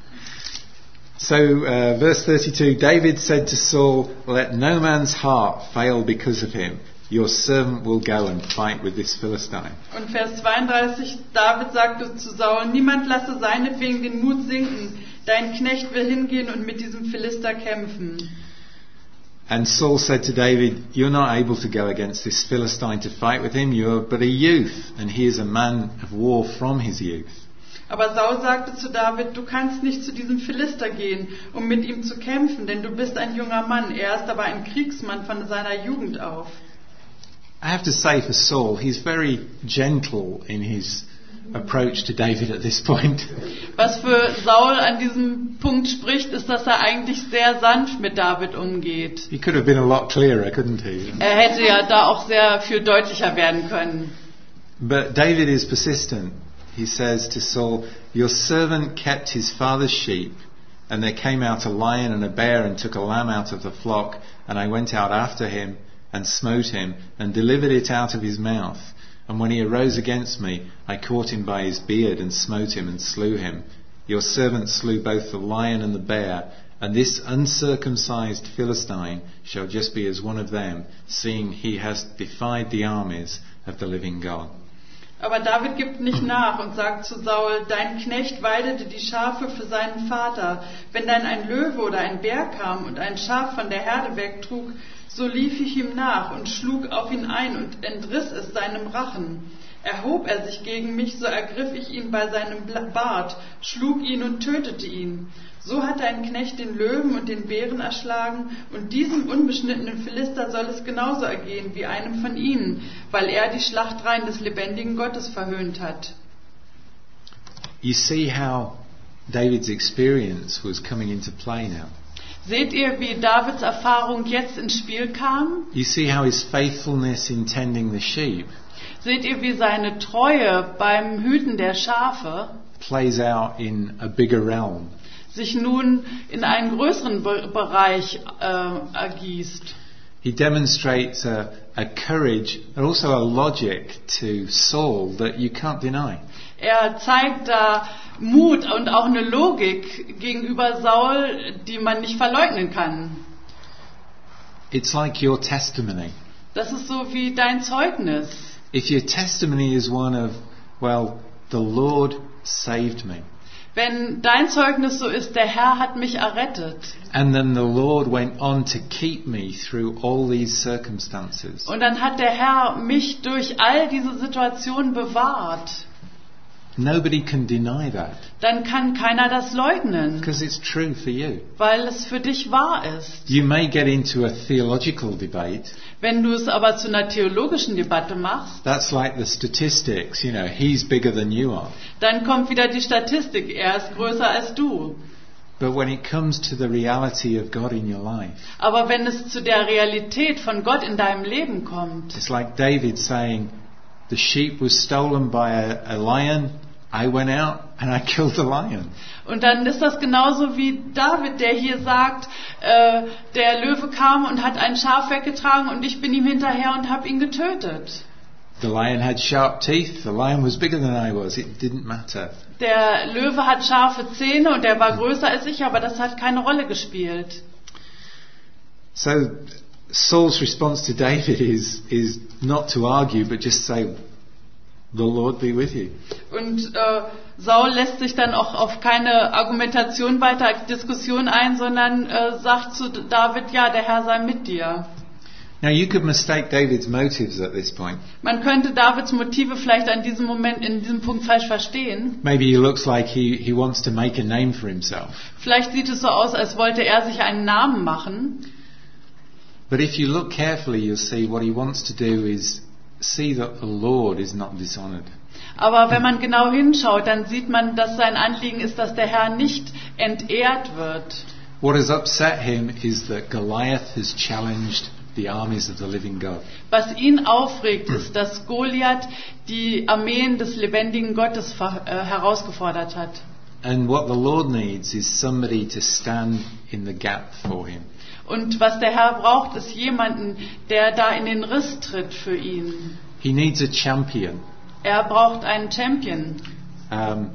So, uh, verse thirty-two, David said to Saul, let no man's heart fail because of him. Your servant will go and fight with this Philistine. Und Vers zweiunddreißig, David sagte zu Saul, niemand lasse seinetwegen den Mut sinken. Dein Knecht will hingehen und mit diesem Philister kämpfen. And Saul said to David, you're not able to go against this Philistine to fight with him. You're but a youth, and he is a man of war from his youth. Aber Saul sagte zu David, du kannst nicht zu diesem Philister gehen, um mit ihm zu kämpfen, denn du bist ein junger Mann. Er ist aber ein Kriegsmann von seiner Jugend auf. I have to say for Saul, he's very gentle in his approach to David at this point. Was für Saul an diesem Punkt spricht, ist, dass er eigentlich sehr sanft mit David umgeht. He could have been a lot clearer, couldn't he? Er hätte ja da auch sehr viel deutlicher werden können. But David is persistent. He says to Saul, your servant kept his father's sheep, and there came out a lion and a bear and took a lamb out of the flock, and I went out after him and smote him and delivered it out of his mouth. And when he arose against me, I caught him by his beard and smote him and slew him. Your servant slew both the lion and the bear, and this uncircumcised Philistine shall just be as one of them, seeing he has defied the armies of the living God. Aber David gibt nicht nach und sagt zu Saul, dein Knecht weidete die Schafe für seinen Vater. Wenn dann ein Löwe oder ein Bär kam und ein Schaf von der Herde wegtrug, So lief ich ihm nach und schlug auf ihn ein und entriss es seinem Rachen. Erhob er sich gegen mich, so ergriff ich ihn bei seinem Bart, schlug ihn und tötete ihn. So hat ein Knecht den Löwen und den Bären erschlagen, und diesem unbeschnittenen Philister soll es genauso ergehen wie einem von ihnen, weil er die Schlachtreihen des lebendigen Gottes verhöhnt hat. You see how David's experience was coming into play now. Seht ihr, wie Davids Erfahrung jetzt ins Spiel kam? You see how his faithfulness in tending the sheep Seht ihr, wie seine Treue beim Hüten der Schafe plays out in a bigger realm. sich nun in einen größeren Be- Bereich äh, ergießt. He demonstrates a, a courage and also a logic to Saul that you can't deny. Er zeigt da Mut und auch eine Logik gegenüber Saul, die man nicht verleugnen kann. It's like your testimony. Das ist so wie dein Zeugnis. If your testimony is one of, well, the Lord saved me, Wenn dein Zeugnis so ist, der Herr hat mich errettet. and then the Lord went on to keep me through all these circumstances, Und dann hat der Herr mich durch all diese Situationen bewahrt. nobody can deny that Dann kann keiner das leugnen, because it's true for you. weil es für dich wahr ist. You may get into a theological debate. Wenn du es aber zu einer theologischen Debatte machst, That's like the statistics, you know, he's bigger than you are. dann kommt wieder die Statistik, er ist größer als du. But when it comes to the reality of God in your life, Aber wenn es zu der Realität von Gott in deinem Leben kommt, it's like David saying, the sheep was stolen by a, a lion, I went out and I killed the lion. und dann ist das genauso wie David, der hier sagt, äh, der Löwe kam und hat ein Schaf weggetragen und ich bin ihm hinterher und habe ihn getötet. The lion had sharp teeth, the lion was bigger than I was, it didn't matter. Der Löwe hat scharfe Zähne und der war größer als ich, aber das hat keine Rolle gespielt. So Saul's response to David is, is not to argue, but just say, the Lord be with you. Und äh, Saul lässt sich dann auch auf keine Argumentation weiter, Diskussion ein, sondern äh, sagt zu David, ja, der Herr sei mit dir. Now you could mistake David's motives at this point. Man könnte Davids Motive vielleicht an diesem Moment, in diesem Punkt falsch verstehen. Maybe he looks like he, he wants to make a name for himself. Vielleicht sieht es so aus, als wollte er sich einen Namen machen. But if you look carefully, you'll see what he wants to do is see that the Lord is not dishonored. Aber wenn man genau hinschaut, dann sieht man, dass sein Anliegen ist, dass der Herr nicht entehrt wird. What has upset him is that Goliath has challenged the armies of the living God. Was ihn aufregt, ist, dass Goliath die Armeen des lebendigen Gottes ver- äh, herausgefordert hat. And what the Lord needs is somebody to stand in the gap for him. Und was der Herr braucht, ist jemanden, der da in den Riss tritt für ihn. He needs a champion. Er braucht einen Champion. Um,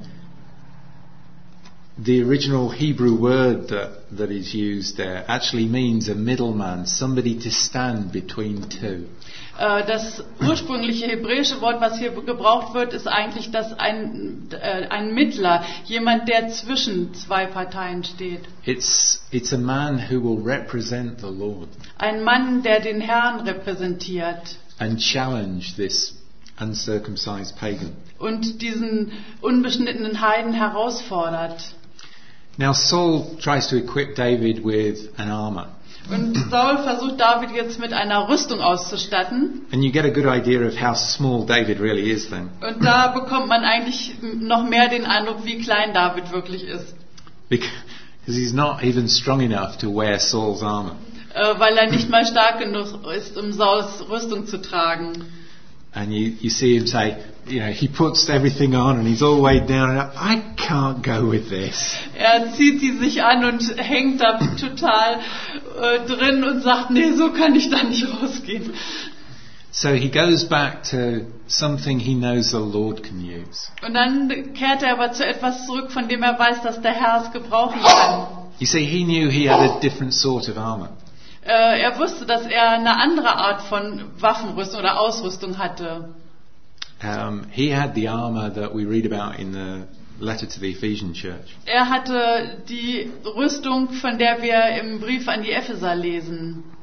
the original Hebrew word that, that is used there actually means a middleman, somebody to stand between two. Äh, Das ursprüngliche hebräische Wort, was hier gebraucht wird, ist eigentlich das ein, äh, ein Mittler, jemand, der zwischen zwei Parteien steht. It's, it's a man who will represent the Lord Ein Mann, der den Herrn repräsentiert and challenge this uncircumcised pagan. und diesen unbeschnittenen Heiden herausfordert. Now Saul tries to equip David with an armor. Und Saul versucht David jetzt mit einer Rüstung auszustatten. And you get a good idea of how small David really is then. Und da bekommt man eigentlich noch mehr den Eindruck, wie klein David wirklich ist. Because he's not even strong enough to wear Saul's armor. Äh, weil er nicht mal stark genug ist, um Sauls Rüstung zu tragen. And you, you see him say, you know, he puts everything on and he's all weighed down and I can't go with this. Er zieht sie sich an und hängt da total äh, drin und sagt, nee, so kann ich da nicht rausgehen. So he goes back to something he knows the Lord can use. Und dann kehrt er aber zu etwas zurück, von dem er weiß, dass der Herr es gebrauchen kann. You see, he knew he had a different sort of armor. Äh, er wusste, dass er eine andere Art von Waffenrüstung oder Ausrüstung hatte. Um, he had the armor that we read about in the letter to the Ephesian church. Er hatte die Rüstung, von der wir im Brief an die Epheser lesen.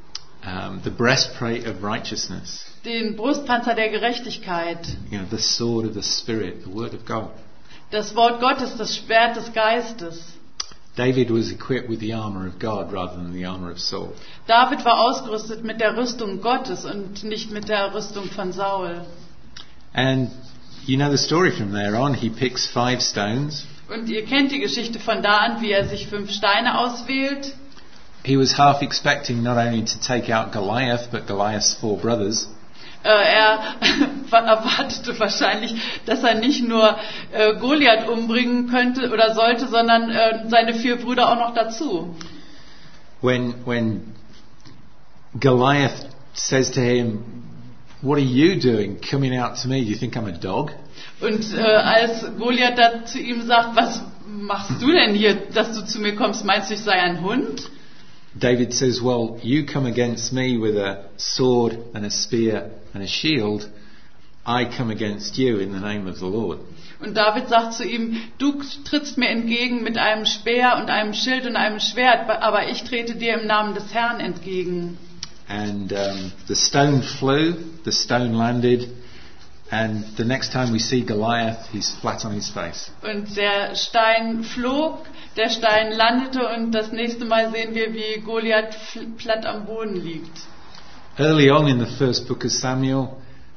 um, the breastplate of righteousness, den Brustpanzer der Gerechtigkeit, you know, the sword of the Spirit, the word of God. das Wort Gottes, das Schwert des Geistes. David was equipped with the armor of God rather than the armor of Saul. David war ausgerüstet mit der Rüstung Gottes und nicht mit der Rüstung von Saul. And you know the story from there on. He picks five stones. Und ihr kennt die Geschichte von da an, wie er sich fünf Steine auswählt. He was half expecting not only to take out Goliath, but Goliath's four brothers. Äh, er erwartete wahrscheinlich, dass er nicht nur äh, Goliath umbringen könnte oder sollte, sondern äh, seine vier Brüder auch noch dazu. When when Goliath says to him, "What are you doing coming out to me? Do you think I'm a dog?" Und äh, als Goliath da zu ihm sagt, was machst du denn hier, dass du zu mir kommst? Meinst du, ich sei ein Hund? David says, "Well, you come against me with a sword and a spear and a shield. I come against you in the name of the Lord." Und David sagt zu ihm, du trittst mir entgegen mit einem Speer und einem Schild und einem Schwert, aber ich trete dir im Namen des Herrn entgegen. And um, the stone flew, the stone landed, and the next time we see Goliath, he's flat on his face. Und der Stein flog, der Stein landete und das nächste Mal sehen wir, wie Goliath platt am Boden liegt. Early on in the first book of Samuel,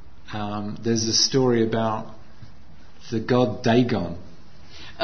um, there's a story about the god Dagon. Äh,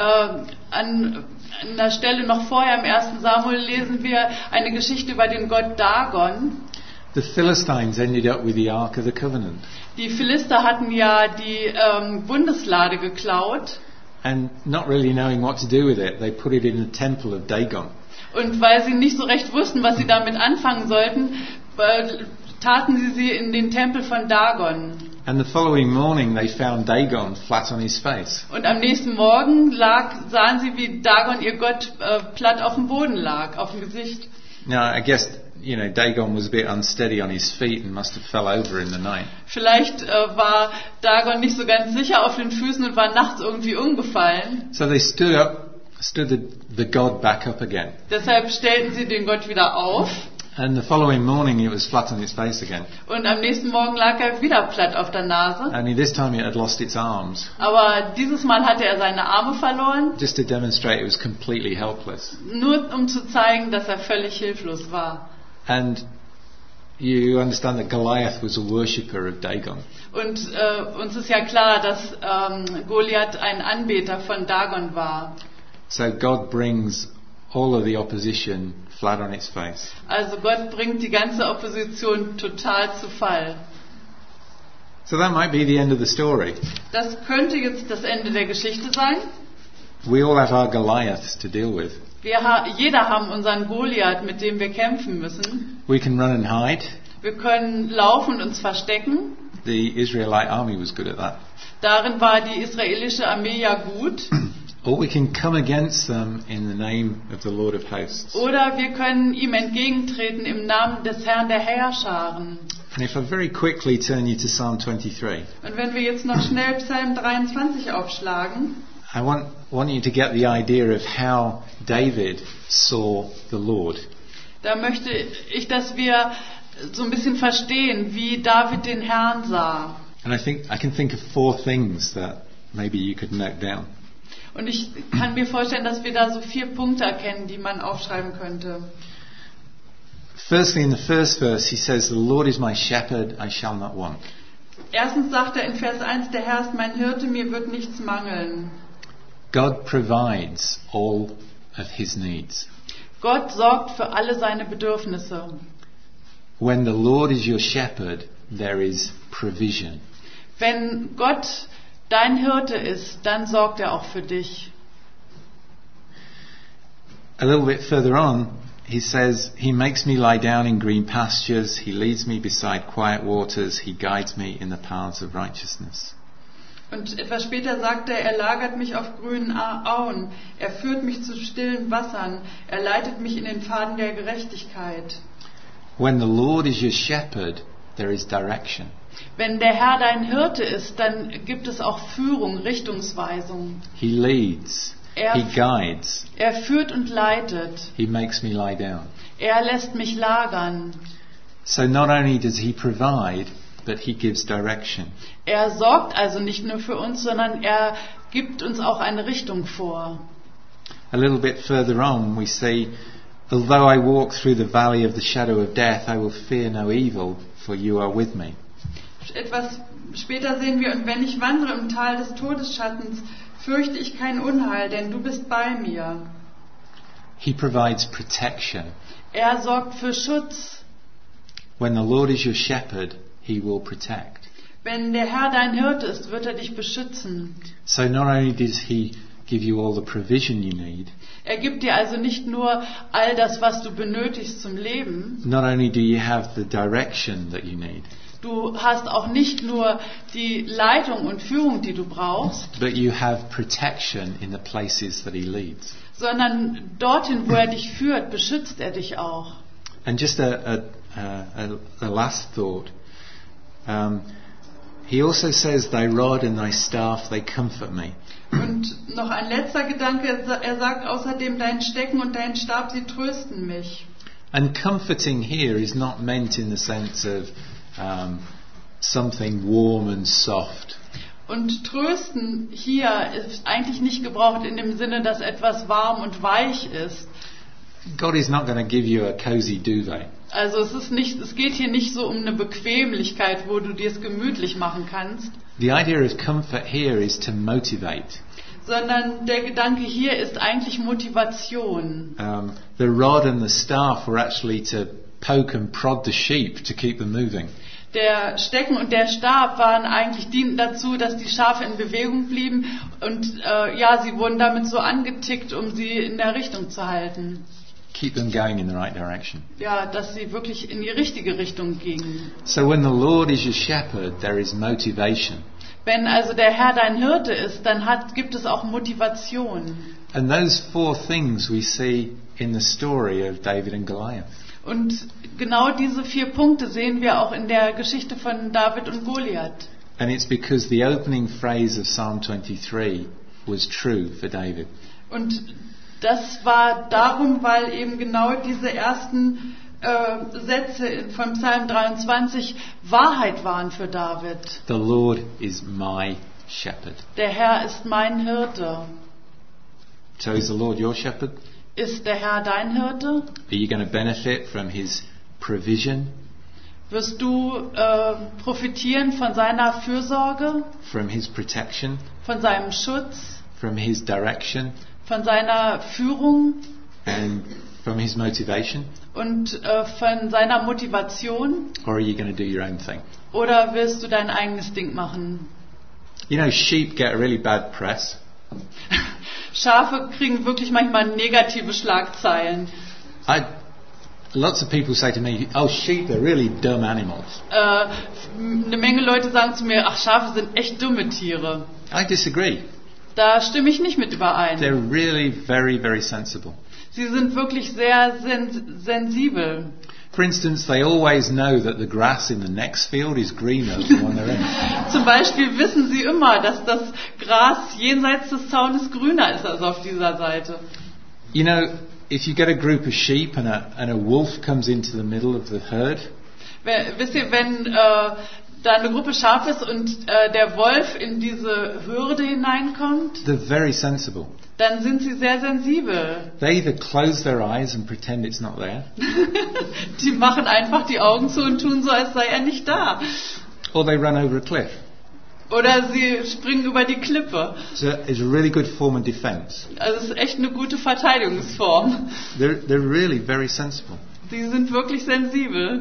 an, an der Stelle noch vorher im ersten Samuel lesen wir eine Geschichte über den Gott Dagon. The Philistines ended up with the Ark of the Covenant. Die Philister hatten ja die ähm, Bundeslade geklaut. And not really knowing what to do with it, they put it in the temple of Dagon. Und weil sie nicht so recht wussten, was sie damit anfangen sollten, äh, taten sie sie in den Tempel von Dagon. And the following morning they found Dagon flat on his face. Und am nächsten Morgen lag, sahen sie, wie Dagon, ihr Gott, äh, platt auf dem Boden lag, auf dem Gesicht. Now, I guess, you know, Dagon was a bit unsteady on his feet and must have fell over in the night. Vielleicht äh, war Dagon nicht so ganz sicher auf den Füßen und war nachts irgendwie umgefallen. So they stood up, stood the, the god back up again. Deshalb stellten sie den Gott wieder auf. And the following morning it was flat on its face again. Und am nächsten Morgen lag er wieder platt auf der Nase. Only this time it had lost its arms. Aber dieses Mal hatte er seine Arme verloren. Just to demonstrate it was completely helpless. Nur um zu zeigen, dass er völlig hilflos war. And you understand that Goliath was a worshipper of Dagon. Und äh, uns ist ja klar, dass ähm, Goliath ein Anbeter von Dagon war. So God brings all of the opposition flat on its face. Also Gott bringt die ganze Opposition total zu Fall. So that might be the end of the story. Das könnte jetzt das Ende der Geschichte sein. We all have our Goliaths to deal with. Wir ha- jeder haben unseren Goliath, mit dem wir kämpfen müssen. We can run and hide. Wir können laufen und uns verstecken. The Israelite army was good at that. Darin war die israelische Armee ja gut. Or we can come against them in the name of the Lord of hosts. Oder wir können ihm entgegentreten im Namen des Herrn der Heerscharen. And if I very quickly turn you to Psalm twenty-three, Und wenn wir jetzt noch schnell Psalm dreiundzwanzig aufschlagen, I want, want you to get the idea of how David saw the Lord. da möchte ich, dass wir so ein bisschen verstehen, wie David den Herrn sah. And I think I can think of four things that maybe you could note down. Und ich kann mir vorstellen, dass wir da so vier Punkte erkennen, die man aufschreiben könnte. Firstly, in the first verse, he says, "The Lord is my shepherd; I shall not want." Erstens sagt er in Vers eins, der Herr ist mein Hirte, mir wird nichts mangeln. God provides all of his needs. Gott sorgt für alle seine Bedürfnisse. When the Lord is your shepherd, there is provision. Wenn Gott dein Hirte ist, dann sorgt er auch für dich. A little bit further on, he says, "He makes me lie down in green pastures. He leads me beside quiet waters. He guides me in the paths of righteousness." Und etwas später sagt er, er lagert mich auf grünen Auen, er führt mich zu stillen Wassern, er leitet mich in den Pfaden der Gerechtigkeit. When the Lord is your shepherd, there is direction. Wenn der Herr dein Hirte ist, dann gibt es auch Führung, Richtungsweisung. He leads. Er, He guides. er führt und leitet. He makes me lie down. Er lässt mich lagern. So not only does he provide, but he gives direction. Er sorgt also nicht nur für uns, sondern er gibt uns auch eine Richtung vor. A little bit further on we see, although I walk through the valley of the shadow of death, I will fear no evil, for you are with me. Etwas später sehen wir, und wenn ich wandere im Tal des Todesschattens, fürchte ich kein Unheil, denn du bist bei mir. He provides protection. Er sorgt für Schutz. When the Lord is your shepherd, he will protect. Wenn der Herr dein Hirte ist, wird er dich beschützen. So not only does he give you all the provision you need, Er gibt dir also nicht nur all das, was du benötigst zum Leben. not only do you have the direction that you need, Du hast auch nicht nur die Leitung und Führung, die du brauchst, but you have protection in the places that he leads. sondern dorthin, wo er dich führt, beschützt er dich auch. And just a, a, a, a last thought. Um, he also says, thy rod and thy staff, they comfort me. Und noch ein letzter Gedanke, er sagt außerdem, dein Stecken und dein Stab, sie trösten mich. And comforting here is not meant in the sense of um, something warm and soft. Und trösten hier ist eigentlich nicht gebraucht in dem Sinne, dass etwas warm und weich ist. God is not going to give you a cozy duvet. Also es ist nicht, es geht hier nicht so um eine Bequemlichkeit, wo du dir es gemütlich machen kannst, The idea of comfort here is to motivate. sondern der Gedanke hier ist eigentlich Motivation. Um, the rod and the staff were actually to poke and prod the sheep to keep them moving. Der Stecken und der Stab waren eigentlich dienten dazu, dass die Schafe in Bewegung blieben und äh, ja, sie wurden damit so angetickt, um sie in der Richtung zu halten. Keep them going in the right direction. Ja, dass sie wirklich in die richtige Richtung gingen. So when the Lord is your shepherd, there is motivation. Wenn also der Herr dein Hirte ist, dann hat, gibt es auch Motivation. And those four things we see in the story of David and Goliath. Und genau diese vier Punkte sehen wir auch in der Geschichte von David und Goliath. And it's because the opening phrase of Psalm twenty-three was true for David. Und das war darum, weil eben genau diese ersten äh, Sätze von Psalm dreiundzwanzig Wahrheit waren für David. The Lord is my shepherd. Der Herr ist mein Hirte. So is the Lord your shepherd? Ist der Herr dein Hirte? Are you going to benefit from his provision, Wirst du äh, profitieren von seiner Fürsorge, from his protection, von seinem Schutz, from his direction, von seiner Führung and from his motivation? und äh, von seiner Motivation? Or are you going to do your own thing? Oder willst du dein eigenes Ding machen? You know, sheep get a really bad press. Schafe kriegen wirklich manchmal negative Schlagzeilen. I, lots of people say to me, oh, sheep are really dumb animals. Äh, eine Menge Leute sagen zu mir, ach, Schafe sind echt dumme Tiere. I disagree. Da stimme ich nicht mit überein. They're really very, very sensible. Sie sind wirklich sehr sen- sensibel. For instance, they always know that the grass in the next field is greener than the one they're in. Zum Beispiel wissen sie immer, dass das Gras jenseits des Zaunes grüner ist als auf dieser Seite. You know, if you get a group of sheep and a, and a wolf comes into the middle of the herd, Wer- Wisst ihr, wenn äh, da eine Gruppe Schafe ist und äh, der Wolf in diese Hürde hineinkommt, they're very sensible. dann sind sie sehr sensibel. They either close their eyes and pretend it's not there, Die machen einfach die Augen zu und tun so, als sei er nicht da. or they run over a cliff. Oder sie springen über die Klippe. So it's a really good form of defense. Also es ist echt eine gute Verteidigungsform. They're, they're really very sensible. Sie sind wirklich sensibel.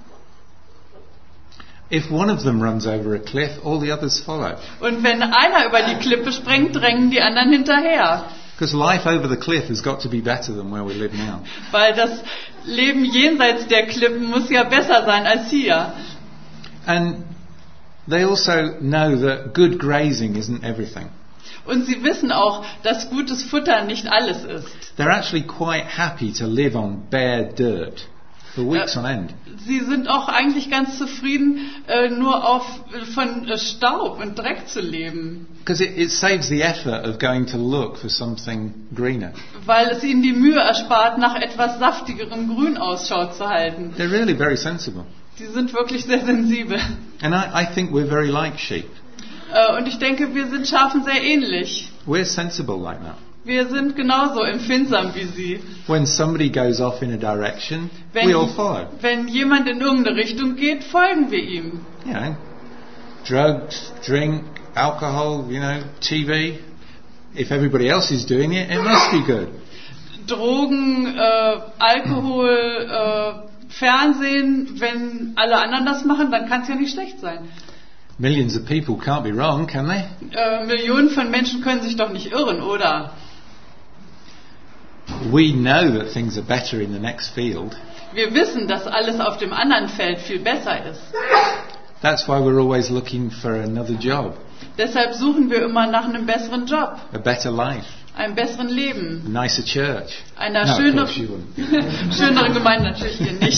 If one of them runs over a cliff, all the others follow. Und wenn einer über die Klippe springt, drängen die anderen hinterher. Because life over the cliff has got to be better than where we live now. Weil das Leben jenseits der Klippen muss ja besser sein als hier. And they also know that good grazing isn't everything. Und sie wissen auch, dass gutes Futter nicht alles ist. They're actually quite happy to live on bare dirt. for weeks on end. Sie sind auch eigentlich ganz zufrieden, äh, nur auf von äh, Staub und Dreck zu leben. Because it, it saves the effort of going to look for something greener. Weil es ihnen die Mühe erspart, nach etwas saftigerem Grün Ausschau zu halten. They're really very sensible. Die sind wirklich sehr sensibel. And I, I think we're very like sheep. Äh, und ich denke, wir sind Schafen sehr ähnlich. We're sensible like that. Wir sind genauso empfindsam wie sie. When somebody goes off in a direction, Wenn, we all follow. wenn jemand in irgendeine Richtung geht, folgen wir ihm. You know, drugs, drink, alcohol, you know, T V. If everybody else is doing it, it must be good. Drogen, äh, Alkohol, äh, Fernsehen, wenn alle anderen das machen, dann kann es ja nicht schlecht sein. Millions of people can't be wrong, can they? Äh, Millionen von Menschen können sich doch nicht irren, oder? We know that things are better in the next field. Wir wissen, dass alles auf dem anderen Feld viel besser ist. That's why we're always looking for another job, Deshalb suchen wir immer nach einem besseren Job, a better life, einem besseren Leben, a nicer church. einer No, of schöner, course you wouldn't. schöneren Gemeinde natürlich hier nicht.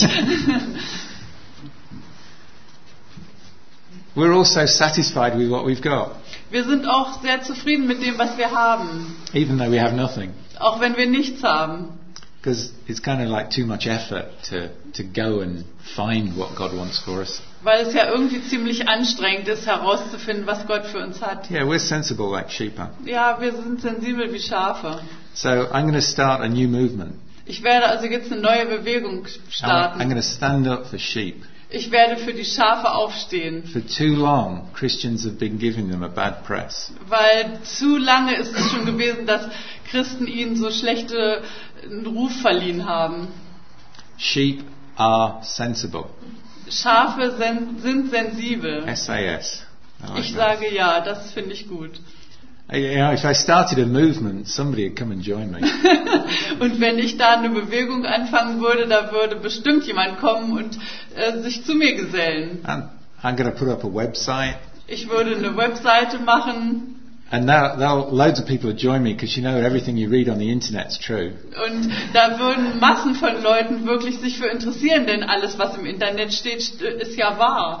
We're also satisfied with what we've got, Wir sind auch sehr zufrieden mit dem, was wir haben, even though we have nothing. auch wenn wir nichts haben. Because it's kind of like too much effort to, to go and find what God wants for us. Weil es ja irgendwie ziemlich anstrengend ist, herauszufinden, was Gott für uns hat. Yeah, we're sensible like sheep. Huh? Ja, wir sind sensibel wie Schafe. So I'm going to start a new movement. Ich werde also jetzt eine neue Bewegung I'm starten. going to stand up for sheep. Ich werde für die Schafe aufstehen. For too long, Christians have been giving them a bad press. Weil zu lange ist es schon gewesen, dass Christen ihnen so schlechte Ruf verliehen haben. Sheep are sensible. Schafe sen- sind sensibel. S A S. I like Ich that. sage ja, das finde ich gut. You know, if I started a movement, somebody would come and join me. Und wenn ich da eine Bewegung anfangen würde, da würde bestimmt jemand kommen und äh, sich zu mir gesellen. And I'm going to put up a website, Ich würde eine Webseite machen and now they'll, loads of people will join me because you know everything you read on the internet's true. und da würden Massen von Leuten wirklich sich für interessieren, denn alles, was im Internet steht, st- ist ja wahr.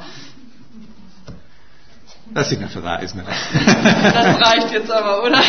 That's enough of that, isn't it? Das reicht jetzt aber, oder?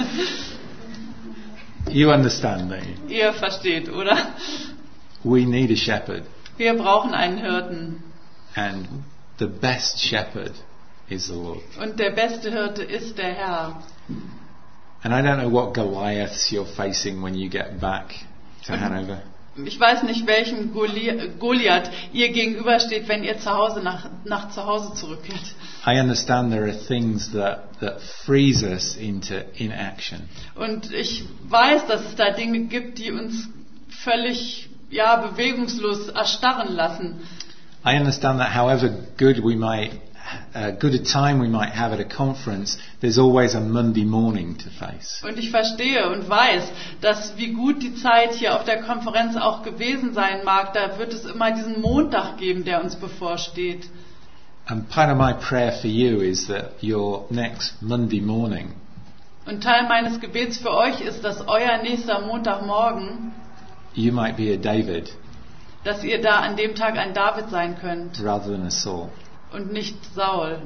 You understand, don't you? Ihr versteht, oder? We need a shepherd, Wir brauchen einen Hirten. and the best shepherd is the Lord. Und der beste Hirte ist der Herr. And I don't know what Goliaths you're facing when you get back to Hanover. Ich weiß nicht, welchem Goli- Goliath ihr gegenübersteht, wenn ihr zu Hause nach, nach zu Hause zurückkehrt. I understand there are things that, that freeze us into inaction. Und ich weiß, dass es da Dinge gibt, die uns völlig ja, bewegungslos erstarren lassen. I understand that however good we might, uh, good a time we might have at a conference, there's always a Monday morning to face. Und ich verstehe und weiß, dass wie gut die Zeit hier auf der Konferenz auch gewesen sein mag, da wird es immer diesen Montag geben, der uns bevorsteht. And part of my prayer for you is that your next Monday morning Und Teil meines Gebets für euch ist, dass euer nächster Montagmorgen, you might be a David dass ihr da an dem Tag ein David sein könnt rather than a Saul. und nicht Saul.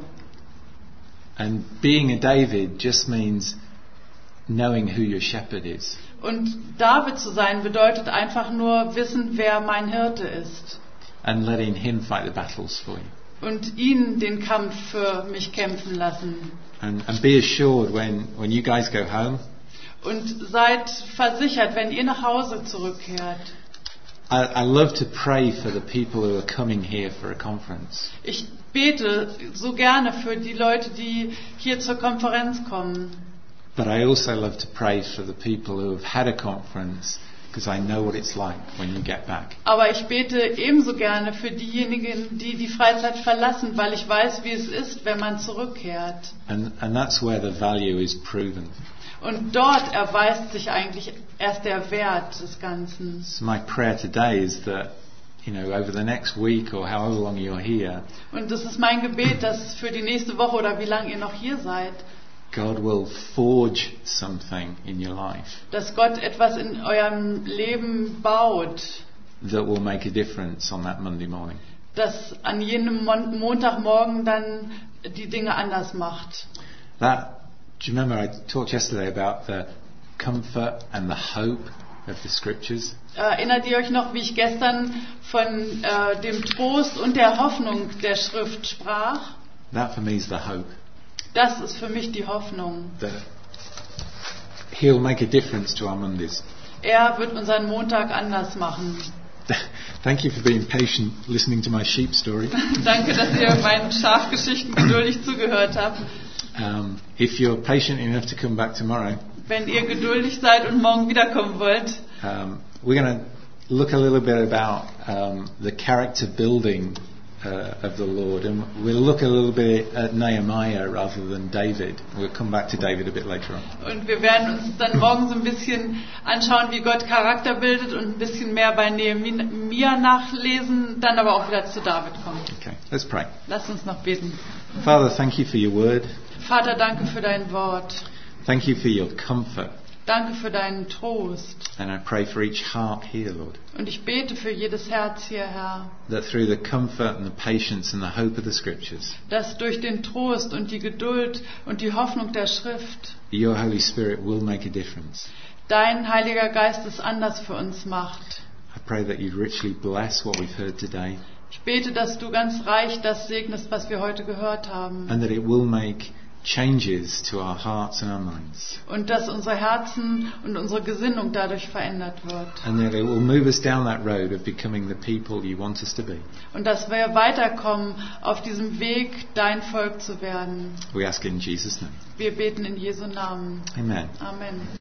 And being a David just means knowing who your shepherd is. Und David zu sein bedeutet einfach nur wissen, wer mein Hirte ist. And letting him fight the battles for you. Und ihn den Kampf für mich kämpfen lassen. And, and be assured when, when you guys go home, Und seid versichert, wenn ihr nach Hause zurückkehrt. I, I love to pray for the people who are coming here for a conference. Ich bete so gerne für die Leute, die hier zur Konferenz kommen. But I also love to pray for the people who have had a conference because I know what it's like when you get back. Aber ich bete ebenso gerne für diejenigen, die die Freizeit verlassen, weil ich weiß, wie es ist, wenn man zurückkehrt. And, and that's where the value is proven. Und dort erweist sich eigentlich erst der Wert des Ganzen. So my prayer today is that, you know, over the next week or however long you're here, Und das ist mein Gebet, dass für die nächste Woche oder wie lange ihr noch hier seid, God will forge something in your life. dass Gott etwas in eurem Leben baut. that will make a difference on that Monday morning. Das an jenem Mon- Montagmorgen dann die Dinge anders macht. That, do you remember I talked yesterday about the comfort and the hope of the scriptures? Erinnert ihr euch noch, wie ich gestern von äh, dem Trost und der Hoffnung der Schrift sprach? That for me is the hope. Das ist für mich die Hoffnung. That He'll make a difference to our Mondays. Er wird unseren Montag anders machen. Thank you for being patient listening to my sheep story. Danke, dass ihr meinen Schafgeschichten geduldig zugehört habt. Um, if you're patient enough to come back tomorrow, Wenn ihr geduldig seid und morgen wiederkommen wollt, um, we're going to look a little bit about um, the character building uh, of the Lord, and we'll look a little bit at Nehemiah rather than David. We'll come back to David a bit later on. und wir werden uns dann morgen so ein bisschen anschauen, wie Gott Charakter bildet und ein bisschen mehr bei Nehemia nachlesen, dann aber auch wieder zu David kommen. Okay, let's pray. Lasst uns noch beten. Father, thank you for your word. Vater, danke für dein Wort. Thank you for your comfort. Danke für deinen Trost. And I pray for each heart here, Lord, Und ich bete für jedes Herz hier, Herr, that through the comfort and the patience and the hope of the scriptures, dass durch den Trost und die Geduld und die Hoffnung der Schrift your Holy Spirit will make a difference. dein Heiliger Geist es anders für uns macht. I pray that you'd richly bless what we've heard today, Ich bete, dass du ganz reich das segnest, was wir heute gehört haben. and that it will make changes to our hearts and our minds, Und dass unsere Herzen und unsere Gesinnung dadurch verändert wird. and that it will move us down that road of becoming the people you want us to be. Und dass wir weiterkommen auf diesem Weg, dein Volk zu werden. We ask in Jesus' name. Wir beten in Jesu Namen. Amen. Amen.